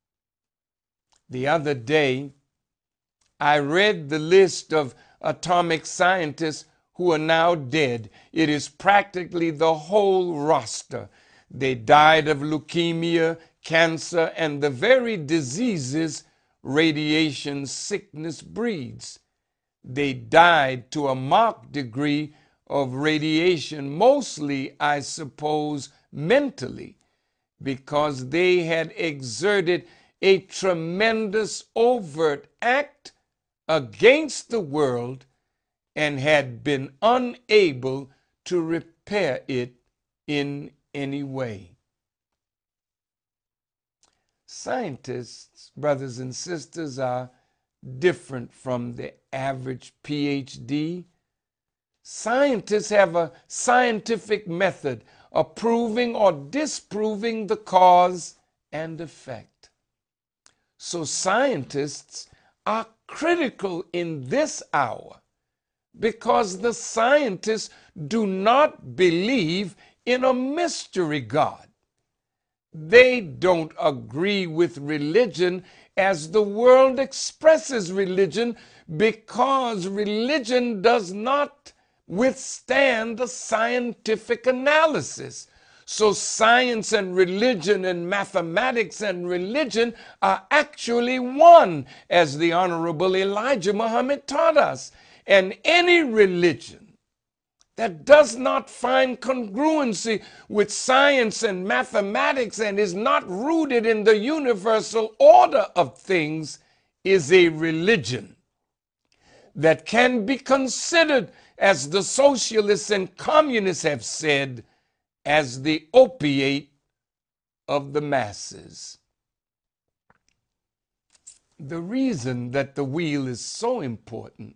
The other day, I read the list of atomic scientists who are now dead. It is practically the whole roster. They died of leukemia, cancer, and the very diseases radiation sickness breeds. They died to a marked degree of radiation, mostly, I suppose, mentally, because they had exerted a tremendous overt act against the world and had been unable to repair it in any way. Scientists, brothers and sisters, are different from the average P H D. Scientists have a scientific method of proving or disproving the cause and effect. So scientists are critical in this hour because the scientists do not believe in a mystery God. They don't agree with religion as the world expresses religion because religion does not withstand the scientific analysis. So science and religion and mathematics and religion are actually one, as the Honorable Elijah Muhammad taught us. And any religion that does not find congruency with science and mathematics and is not rooted in the universal order of things is a religion that can be considered, as the socialists and communists have said, as the opiate of the masses. The reason that the wheel is so important,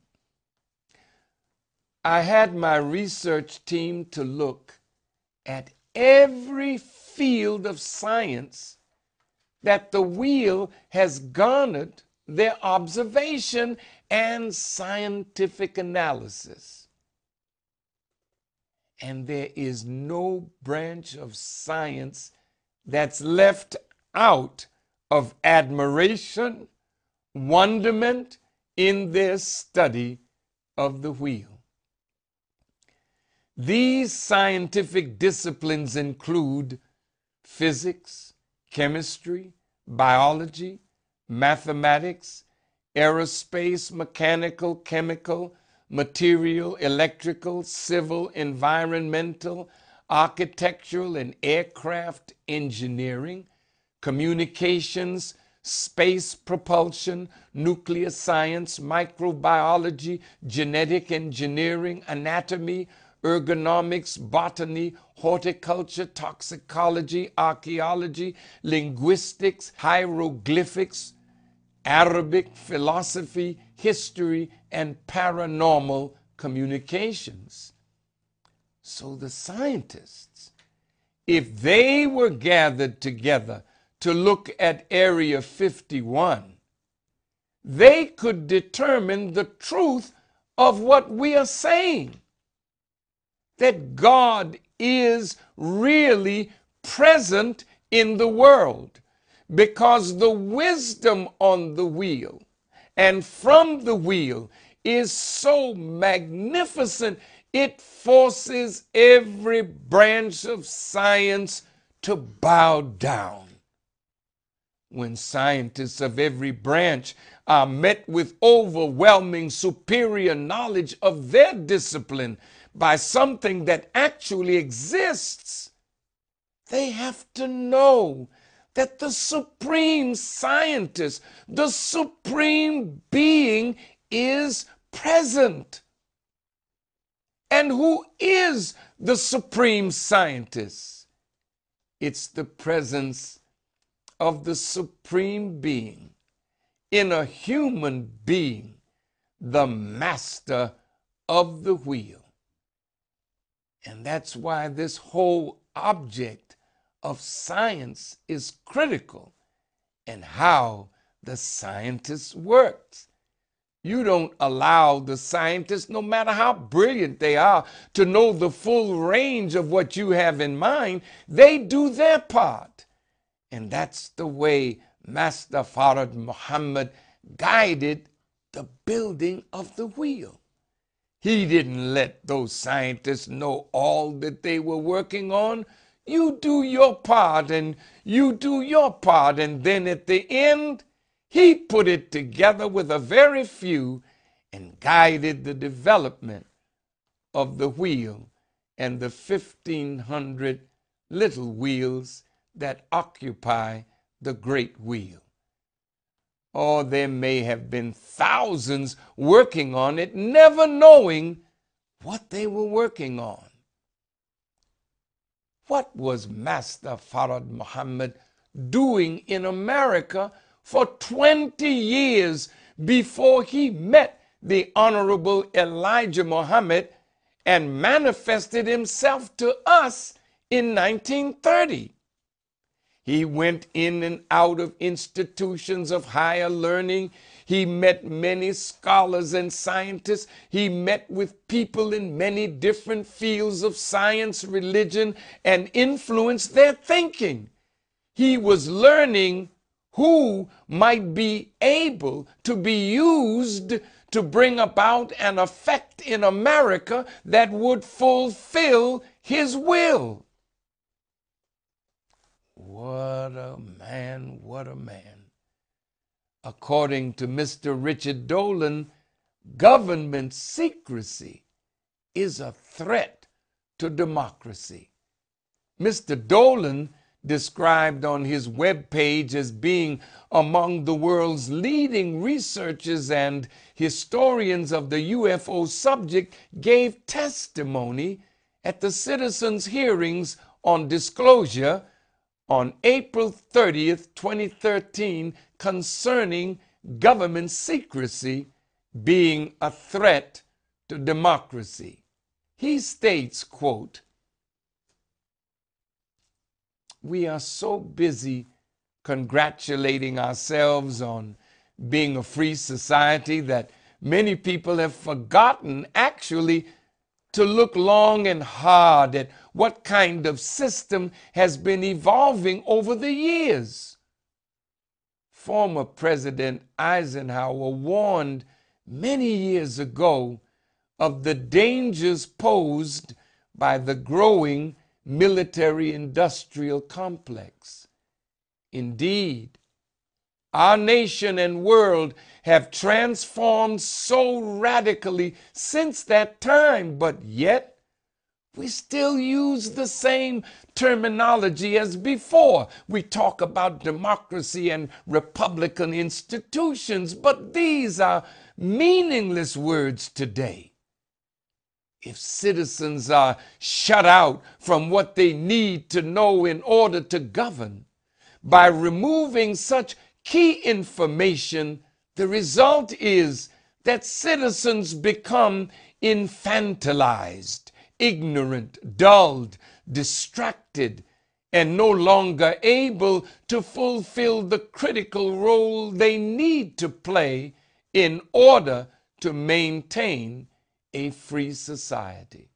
I had my research team to look at every field of science that the wheel has garnered their observation and scientific analysis. And there is no branch of science that's left out of admiration, wonderment in their study of the wheel. These scientific disciplines include physics, chemistry, biology, mathematics, aerospace, mechanical, chemical, material, electrical, civil, environmental, architectural, and aircraft engineering, communications, space propulsion, nuclear science, microbiology, genetic engineering, anatomy, ergonomics, botany, horticulture, toxicology, archaeology, linguistics, hieroglyphics, Arabic, philosophy, history, and paranormal communications. So the scientists, if they were gathered together to look at Area fifty-one, they could determine the truth of what we are saying, that God is really present in the world, because the wisdom on the wheel and from the wheel is so magnificent, it forces every branch of science to bow down. When scientists of every branch are met with overwhelming superior knowledge of their discipline by something that actually exists, they have to know that the supreme scientist, the supreme being, is present. And who is the supreme scientist? It's the presence of the supreme being in a human being, the master of the wheel. And that's why this whole object of science is critical, and how the scientist works. You don't allow the scientists, no matter how brilliant they are, to know the full range of what you have in mind. They do their part. And that's the way Master Fard Muhammad guided the building of the wheel. He didn't let those scientists know all that they were working on. You do your part, and you do your part, and then at the end, he put it together with a very few and guided the development of the wheel and the fifteen hundred little wheels that occupy the great wheel. Or there may have been thousands working on it, never knowing what they were working on. What was Master Fard Muhammad doing in America for twenty years before he met the Honorable Elijah Muhammad and manifested himself to us in nineteen thirty? He went in and out of institutions of higher learning. He met many scholars and scientists. He met with people in many different fields of science, religion, and influenced their thinking. He was learning who might be able to be used to bring about an effect in America that would fulfill his will. What a man, what a man. According to Mister Richard Dolan, government secrecy is a threat to democracy. Mister Dolan, described on his webpage as being among the world's leading researchers and historians of the U F O subject, gave testimony at the citizens' hearings on disclosure on April thirtieth, twenty thirteen, concerning government secrecy being a threat to democracy. He states, quote, "We are so busy congratulating ourselves on being a free society that many people have forgotten actually to look long and hard at what kind of system has been evolving over the years. Former President Eisenhower warned many years ago of the dangers posed by the growing military-industrial complex. Indeed, our nation and world have transformed so radically since that time, but yet, We still use the same terminology as before. We talk about democracy and republican institutions, but these are meaningless words today. If citizens are shut out from what they need to know in order to govern, by removing such key information, the result is that citizens become infantilized, ignorant, dulled, distracted, and no longer able to fulfill the critical role they need to play in order to maintain a free society.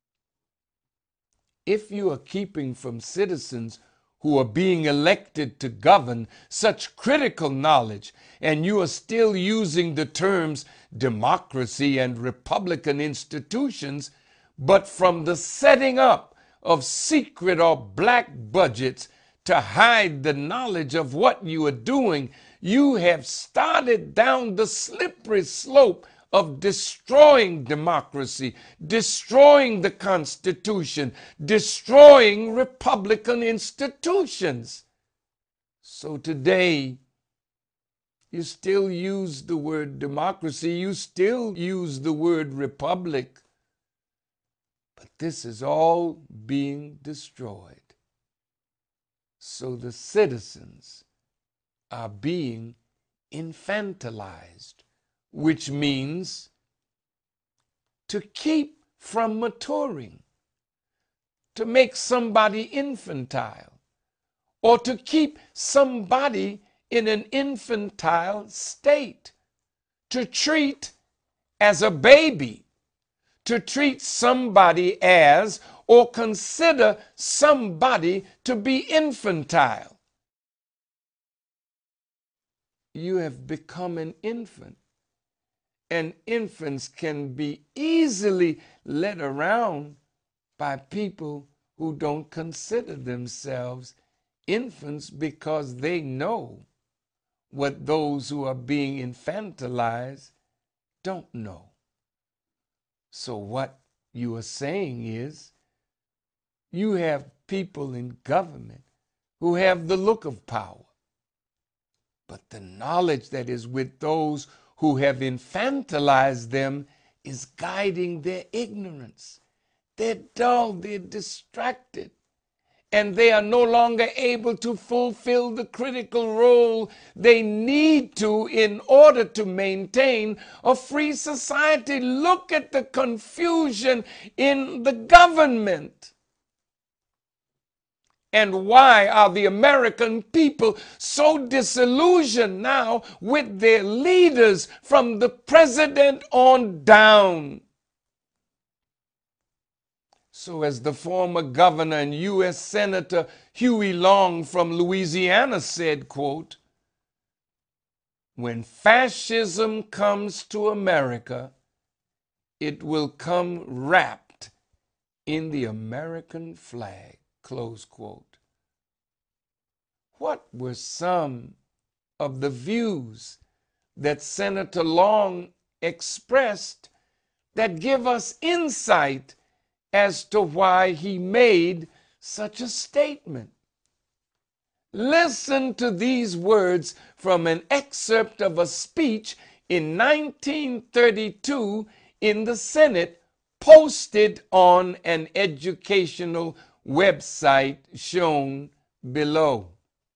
If you are keeping from citizens who are being elected to govern such critical knowledge, and you are still using the terms democracy and republican institutions, but from the setting up of secret or black budgets to hide the knowledge of what you are doing, you have started down the slippery slope of destroying democracy, destroying the Constitution, destroying republican institutions. So today, you still use the word democracy, you still use the word republic, but this is all being destroyed. So the citizens are being infantilized, which means to keep from maturing, to make somebody infantile, or to keep somebody in an infantile state, to treat as a baby, to treat somebody as or consider somebody to be infantile. You have become an infant. And infants can be easily led around by people who don't consider themselves infants because they know what those who are being infantilized don't know. So what you are saying is you have people in government who have the look of power, but the knowledge that is with those who have infantilized them is guiding their ignorance. They're dull, they're distracted, and they are no longer able to fulfill the critical role they need to in order to maintain a free society. Look at the confusion in the government. And why are the American people so disillusioned now with their leaders from the president on down? So as the former governor and U S Senator Huey Long from Louisiana said, quote, "When fascism comes to America, it will come wrapped in the American flag," close quote. What were some of the views that Senator Long expressed that give us insight as to why he made such a statement? Listen to these words from an excerpt of a speech in nineteen thirty-two in the Senate, posted on an educational website shown below.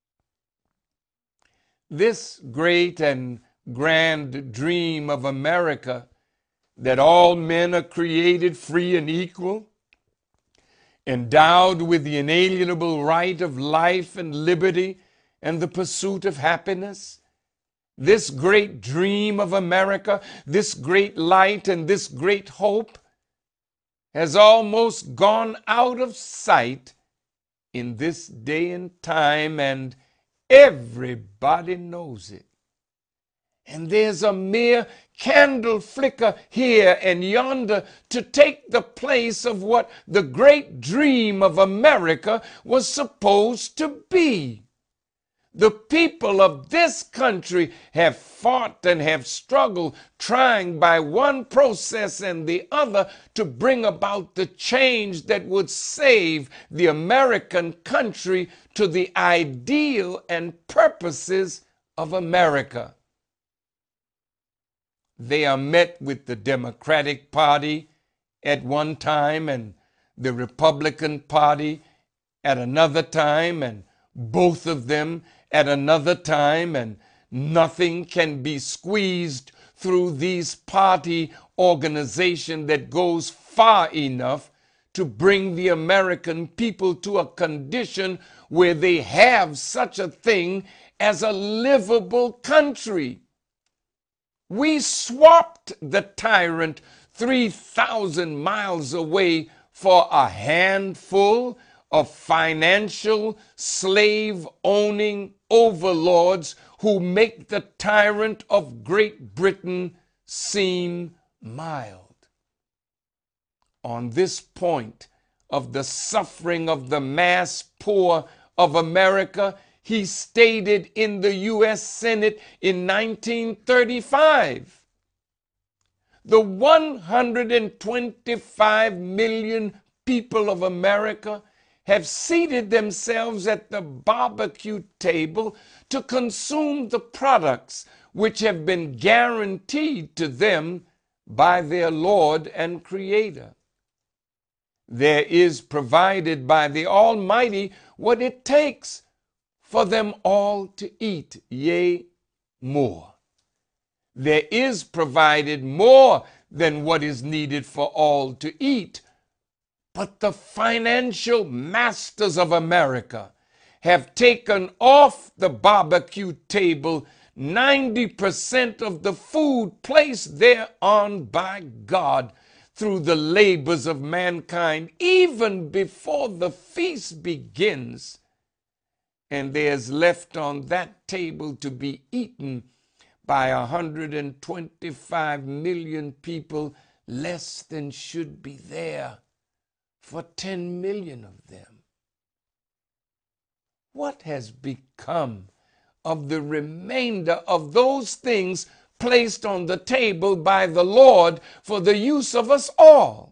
This great and grand dream of America, that all men are created free and equal, endowed with the inalienable right of life and liberty and the pursuit of happiness, this great dream of America, this great light and this great hope has almost gone out of sight in this day and time, and everybody knows it. And there's a mere candle flicker here and yonder to take the place of what the great dream of America was supposed to be. The people of this country have fought and have struggled, trying by one process and the other to bring about the change that would save the American country to the ideal and purposes of America. They are met with the Democratic Party at one time and the Republican Party at another time, and both of them at another time, and nothing can be squeezed through these party organization that goes far enough to bring the American people to a condition where they have such a thing as a livable country. We swapped the tyrant three thousand miles away for a handful of financial slave-owning overlords who make the tyrant of Great Britain seem mild. On this point of the suffering of the mass poor of America, he stated in the U S Senate in nineteen thirty-five, the one hundred twenty-five million people of America have seated themselves at the barbecue table to consume the products which have been guaranteed to them by their Lord and Creator. There is provided by the Almighty what it takes for them all to eat, yea, more. There is provided more than what is needed for all to eat. But the financial masters of America have taken off the barbecue table ninety percent of the food placed thereon by God through the labors of mankind, even before the feast begins. And there's left on that table to be eaten by one hundred twenty-five million people less than should be there for ten million of them. What has become of the remainder of those things placed on the table by the Lord for the use of us all?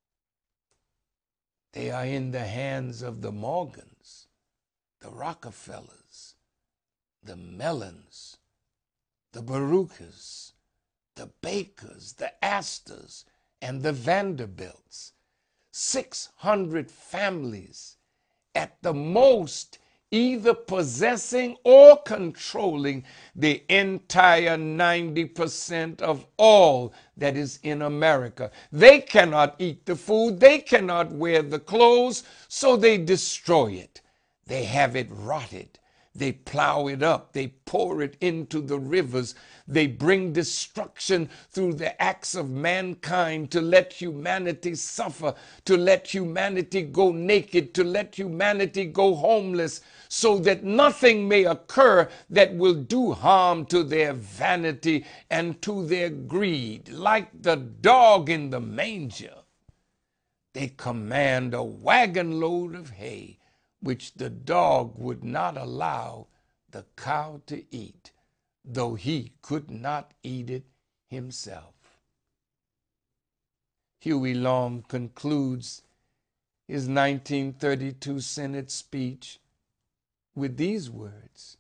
They are in the hands of the Morgans, the Rockefellers, the Mellons, the Baruchas, the Bakers, the Astors, and the Vanderbilts. six hundred families at the most, either possessing or controlling the entire ninety percent of all that is in America. They cannot eat the food, they cannot wear the clothes, so they destroy it. They have it rotted. They plow it up. They pour it into the rivers. They bring destruction through the acts of mankind to let humanity suffer, to let humanity go naked, to let humanity go homeless, so that nothing may occur that will do harm to their vanity and to their greed. Like the dog in the manger, they command a wagon load of hay, which the dog would not allow the cow to eat, though he could not eat it himself. Huey Long concludes his nineteen thirty-two Senate speech with these words: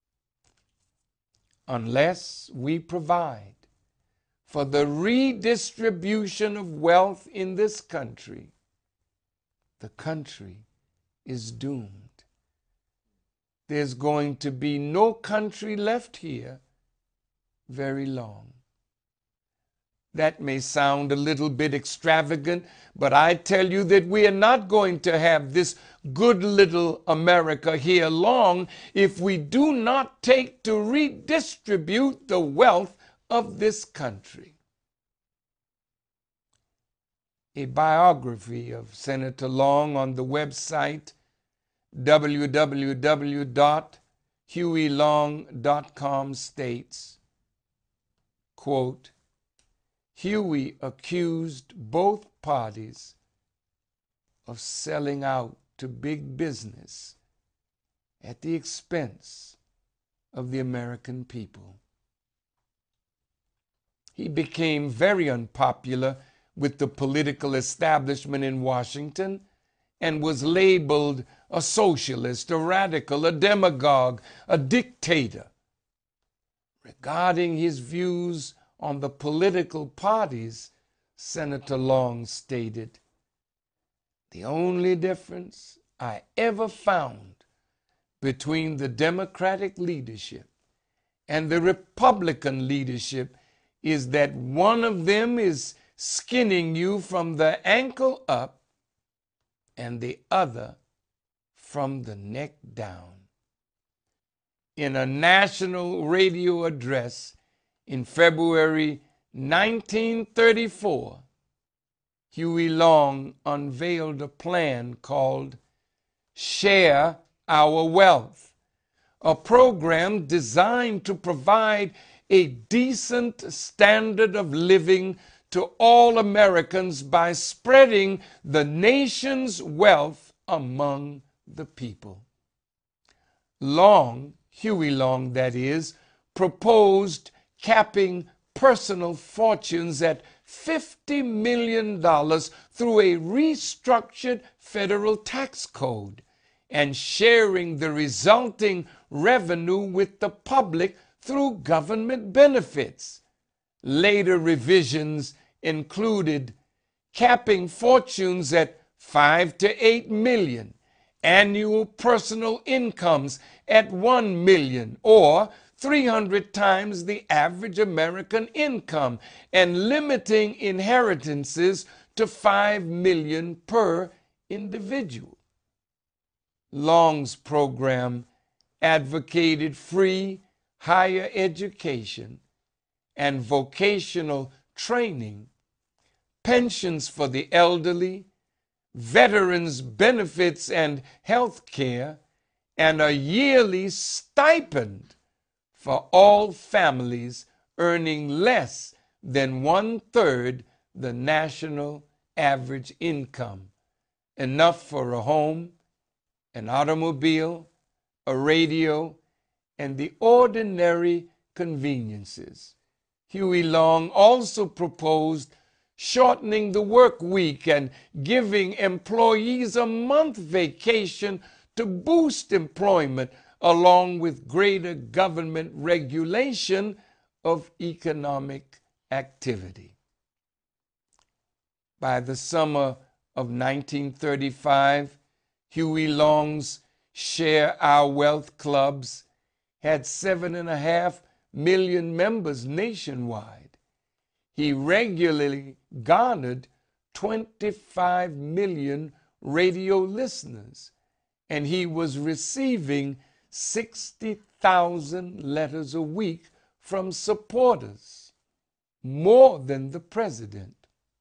unless we provide for the redistribution of wealth in this country, the country is doomed. There's going to be no country left here very long. That may sound a little bit extravagant, but I tell you that we are not going to have this good little America here long if we do not take to redistribute the wealth of this country. A biography of Senator Long on the website w w w dot huey long dot com states, quote, Huey accused both parties of selling out to big business at the expense of the American people. He became very unpopular with the political establishment in Washington and was labeled a socialist, a radical, a demagogue, a dictator. Regarding his views on the political parties, Senator Long stated, "The only difference I ever found between the Democratic leadership and the Republican leadership is that one of them is skinning you from the ankle up and the other from the neck down." In a national radio address in February nineteen thirty-four, Huey Long unveiled a plan called Share Our Wealth, a program designed to provide a decent standard of living to all Americans by spreading the nation's wealth among the people. Long, Huey Long that is, proposed capping personal fortunes at fifty million dollars through a restructured federal tax code and sharing the resulting revenue with the public through government benefits. Later revisions included capping fortunes at five to eight million, annual personal incomes at one million or three hundred times the average American income, and limiting inheritances to five million per individual. Long's program advocated free higher education and vocational training, pensions for the elderly, veterans benefits and health care, and a yearly stipend for all families earning less than one-third the national average income, enough for a home, an automobile, a radio, and the ordinary conveniences. Huey Long also proposed shortening the work week and giving employees a month vacation to boost employment, along with greater government regulation of economic activity. By the summer of nineteen thirty-five, Huey Long's Share Our Wealth clubs had seven and a half million members nationwide. He regularly garnered twenty-five million radio listeners, and he was receiving sixty thousand letters a week from supporters, more than the president.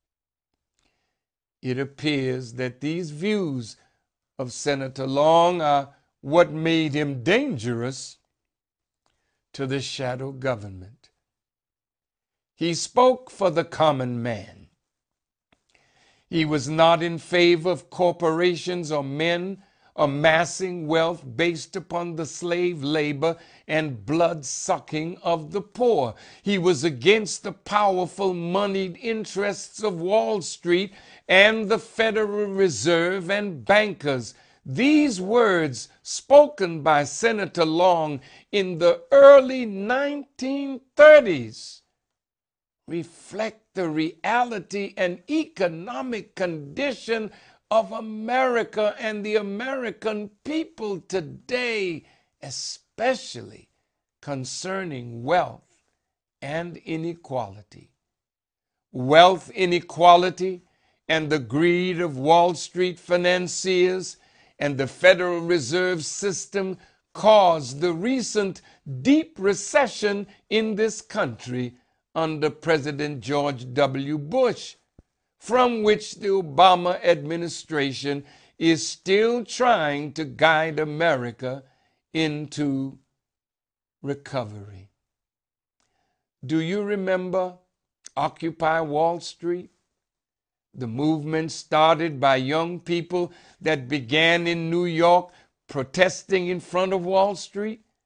It appears that these views of Senator Long are what made him dangerous to the shadow government. He spoke for the common man. He was not in favor of corporations or men amassing wealth based upon the slave labor and blood-sucking of the poor. He was against the powerful moneyed interests of Wall Street and the Federal Reserve and bankers. These words, spoken by Senator Long in the early nineteen thirties, reflect the reality and economic condition of America and the American people today, especially concerning wealth and inequality. Wealth inequality and the greed of Wall Street financiers and the Federal Reserve System caused the recent deep recession in this country under President George W. Bush, from which the Obama administration is still trying to guide America into recovery. Do you remember Occupy Wall Street? The movement started by young people that began in New York protesting in front of Wall Street.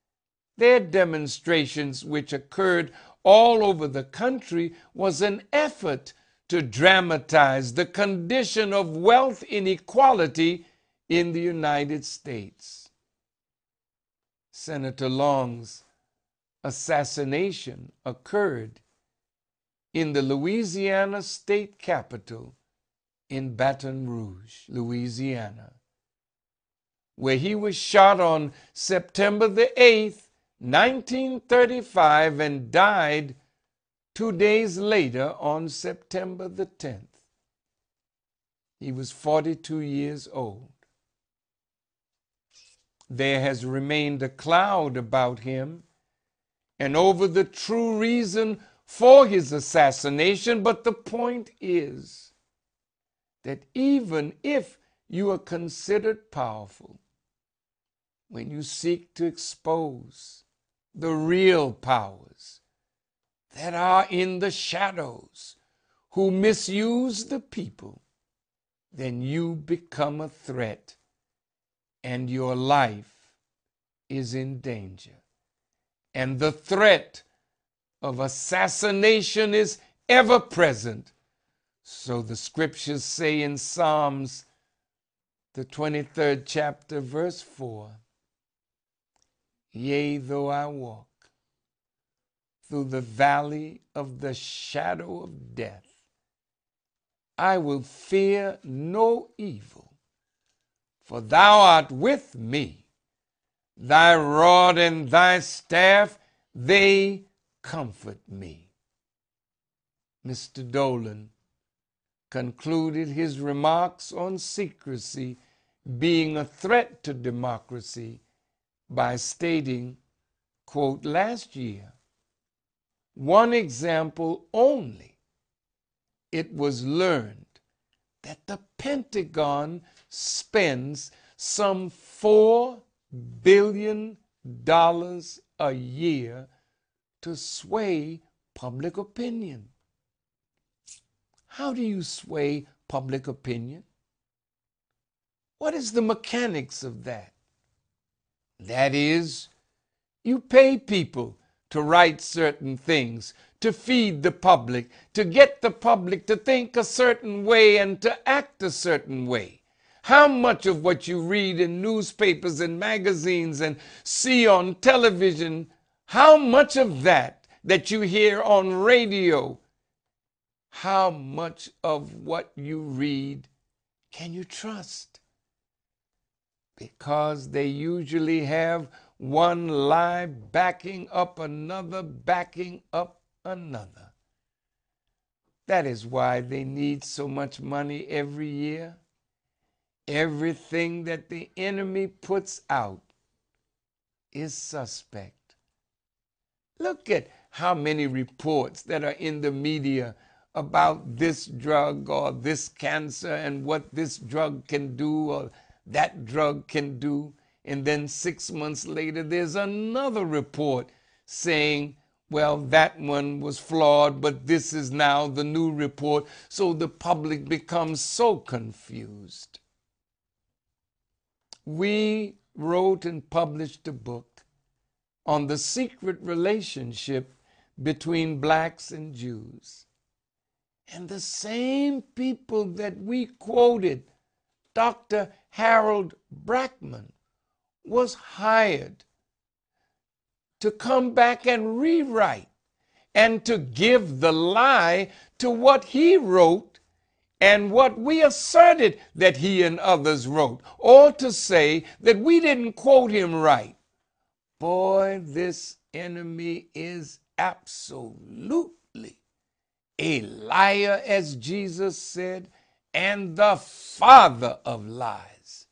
Their demonstrations, which occurred all over the country, was an effort to dramatize the condition of wealth inequality in the United States. Senator Long's assassination occurred in the Louisiana state capitol in Baton Rouge, Louisiana, where he was shot on September the eighth, nineteen thirty-five, and died two days later on September the tenth. He was forty-two years old. There has remained a cloud about him and over the true reason for his assassination, but the point is that even if you are considered powerful, when you seek to expose the real powers that are in the shadows who misuse the people, then you become a threat and your life is in danger. And the threat of assassination is ever present. So the scriptures say in Psalms, the twenty-third chapter, verse four, yea, though I walk through the valley of the shadow of death, I will fear no evil, for thou art with me. Thy rod and thy staff, they comfort me. Mister Dolan concluded his remarks on secrecy being a threat to democracy by stating, quote, last year, one example only, it was learned that the Pentagon spends some four billion dollars a year to sway public opinion. How do you sway public opinion? What is the mechanics of that? That is, you pay people to write certain things, to feed the public, to get the public to think a certain way and to act a certain way. How much of what you read in newspapers and magazines and see on television, how much of that that you hear on radio, how much of what you read can you trust? Because they usually have one lie backing up another, backing up another. That is why they need so much money every year. Everything that the enemy puts out is suspect. Look at how many reports that are in the media about this drug or this cancer and what this drug can do or that drug can do. And then six months later, there's another report saying, well, that one was flawed, but this is now the new report. So the public becomes so confused. We wrote and published a book on the secret relationship between blacks and Jews. And the same people that we quoted, Doctor Harold Brackman, was hired to come back and rewrite and to give the lie to what he wrote and what we asserted that he and others wrote, or to say that we didn't quote him right. Boy, this enemy is absolutely a liar, as Jesus said, and the father of lies.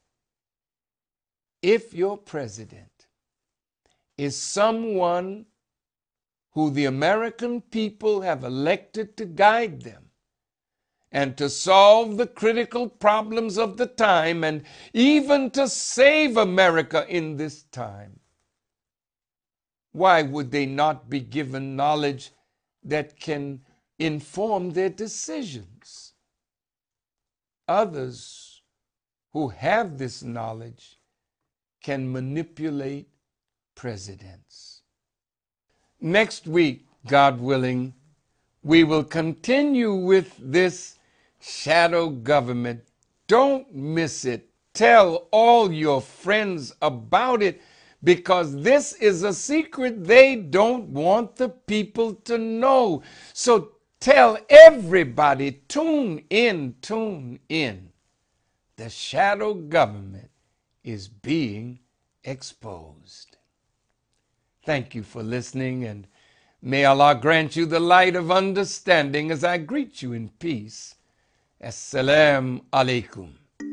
If your president is someone who the American people have elected to guide them and to solve the critical problems of the time and even to save America in this time, why would they not be given knowledge that can inform their decisions? Others who have this knowledge can manipulate presidents. Next week, God willing, we will continue with this shadow government. Don't miss it. Tell all your friends about it, because this is a secret they don't want the people to know. So tell everybody, tune in, tune in. The shadow government is being exposed. Thank you for listening, and may Allah grant you the light of understanding as I greet you in peace. Assalamu alaikum.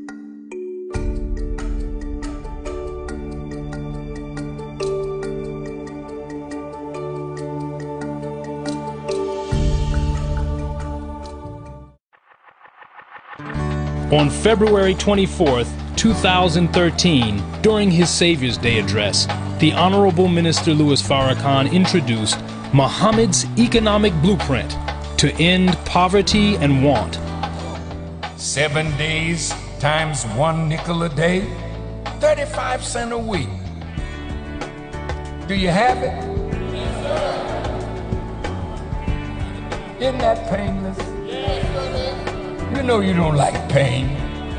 On February twenty-fourth, two thousand thirteen, during his Savior's Day address, the Honorable Minister Louis Farrakhan introduced Muhammad's economic blueprint to end poverty and want. Seven days times one nickel a day, thirty-five cents a week. Do you have it? Yes, sir. Isn't that painless? Yes, sir. You know you don't like pain.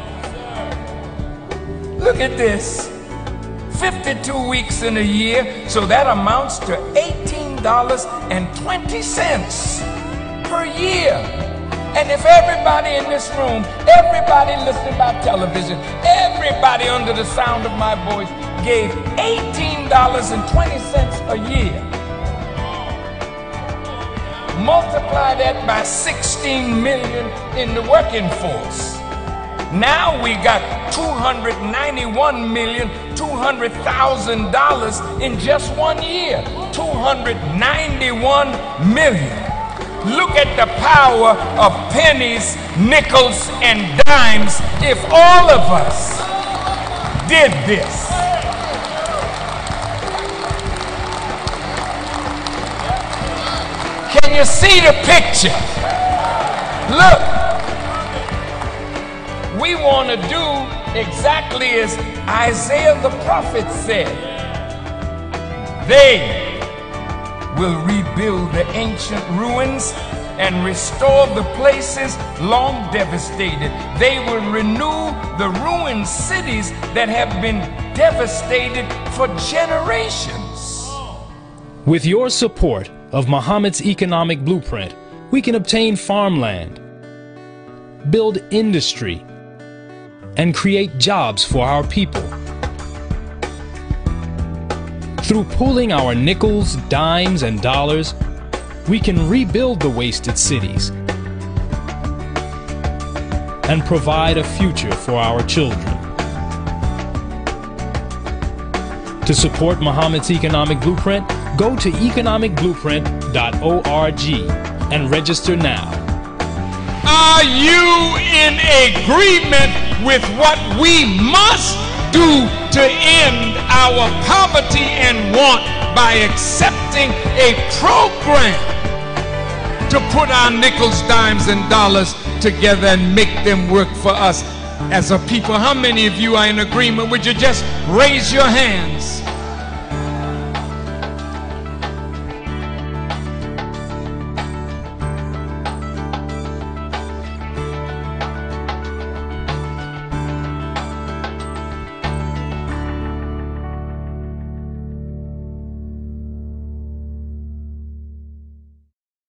Look at this. fifty-two weeks in a year, so that amounts to eighteen dollars and twenty cents per year. And if everybody in this room, everybody listening by television, everybody under the sound of my voice gave eighteen dollars and twenty cents a year, multiply that by sixteen million in the working force. Now we got two hundred ninety-one million two hundred thousand dollars in just one year. two hundred ninety-one million. Look at the power of pennies, nickels, and dimes if all of us did this. Can you see the picture? Look, we want to do exactly as Isaiah the prophet said. They will rebuild the ancient ruins and restore the places long devastated. They will renew the ruined cities that have been devastated for generations. With your support of Muhammad's economic blueprint, we can obtain farmland, build industry, and create jobs for our people. Through pooling our nickels, dimes, and dollars, we can rebuild the wasted cities and provide a future for our children. To support Muhammad's economic blueprint, go to economic blueprint dot org and register now. Are you in agreement with what we must do to end our poverty and want by accepting a program to put our nickels, dimes, and dollars together and make them work for us as a people? How many of you are in agreement? Would you just raise your hands?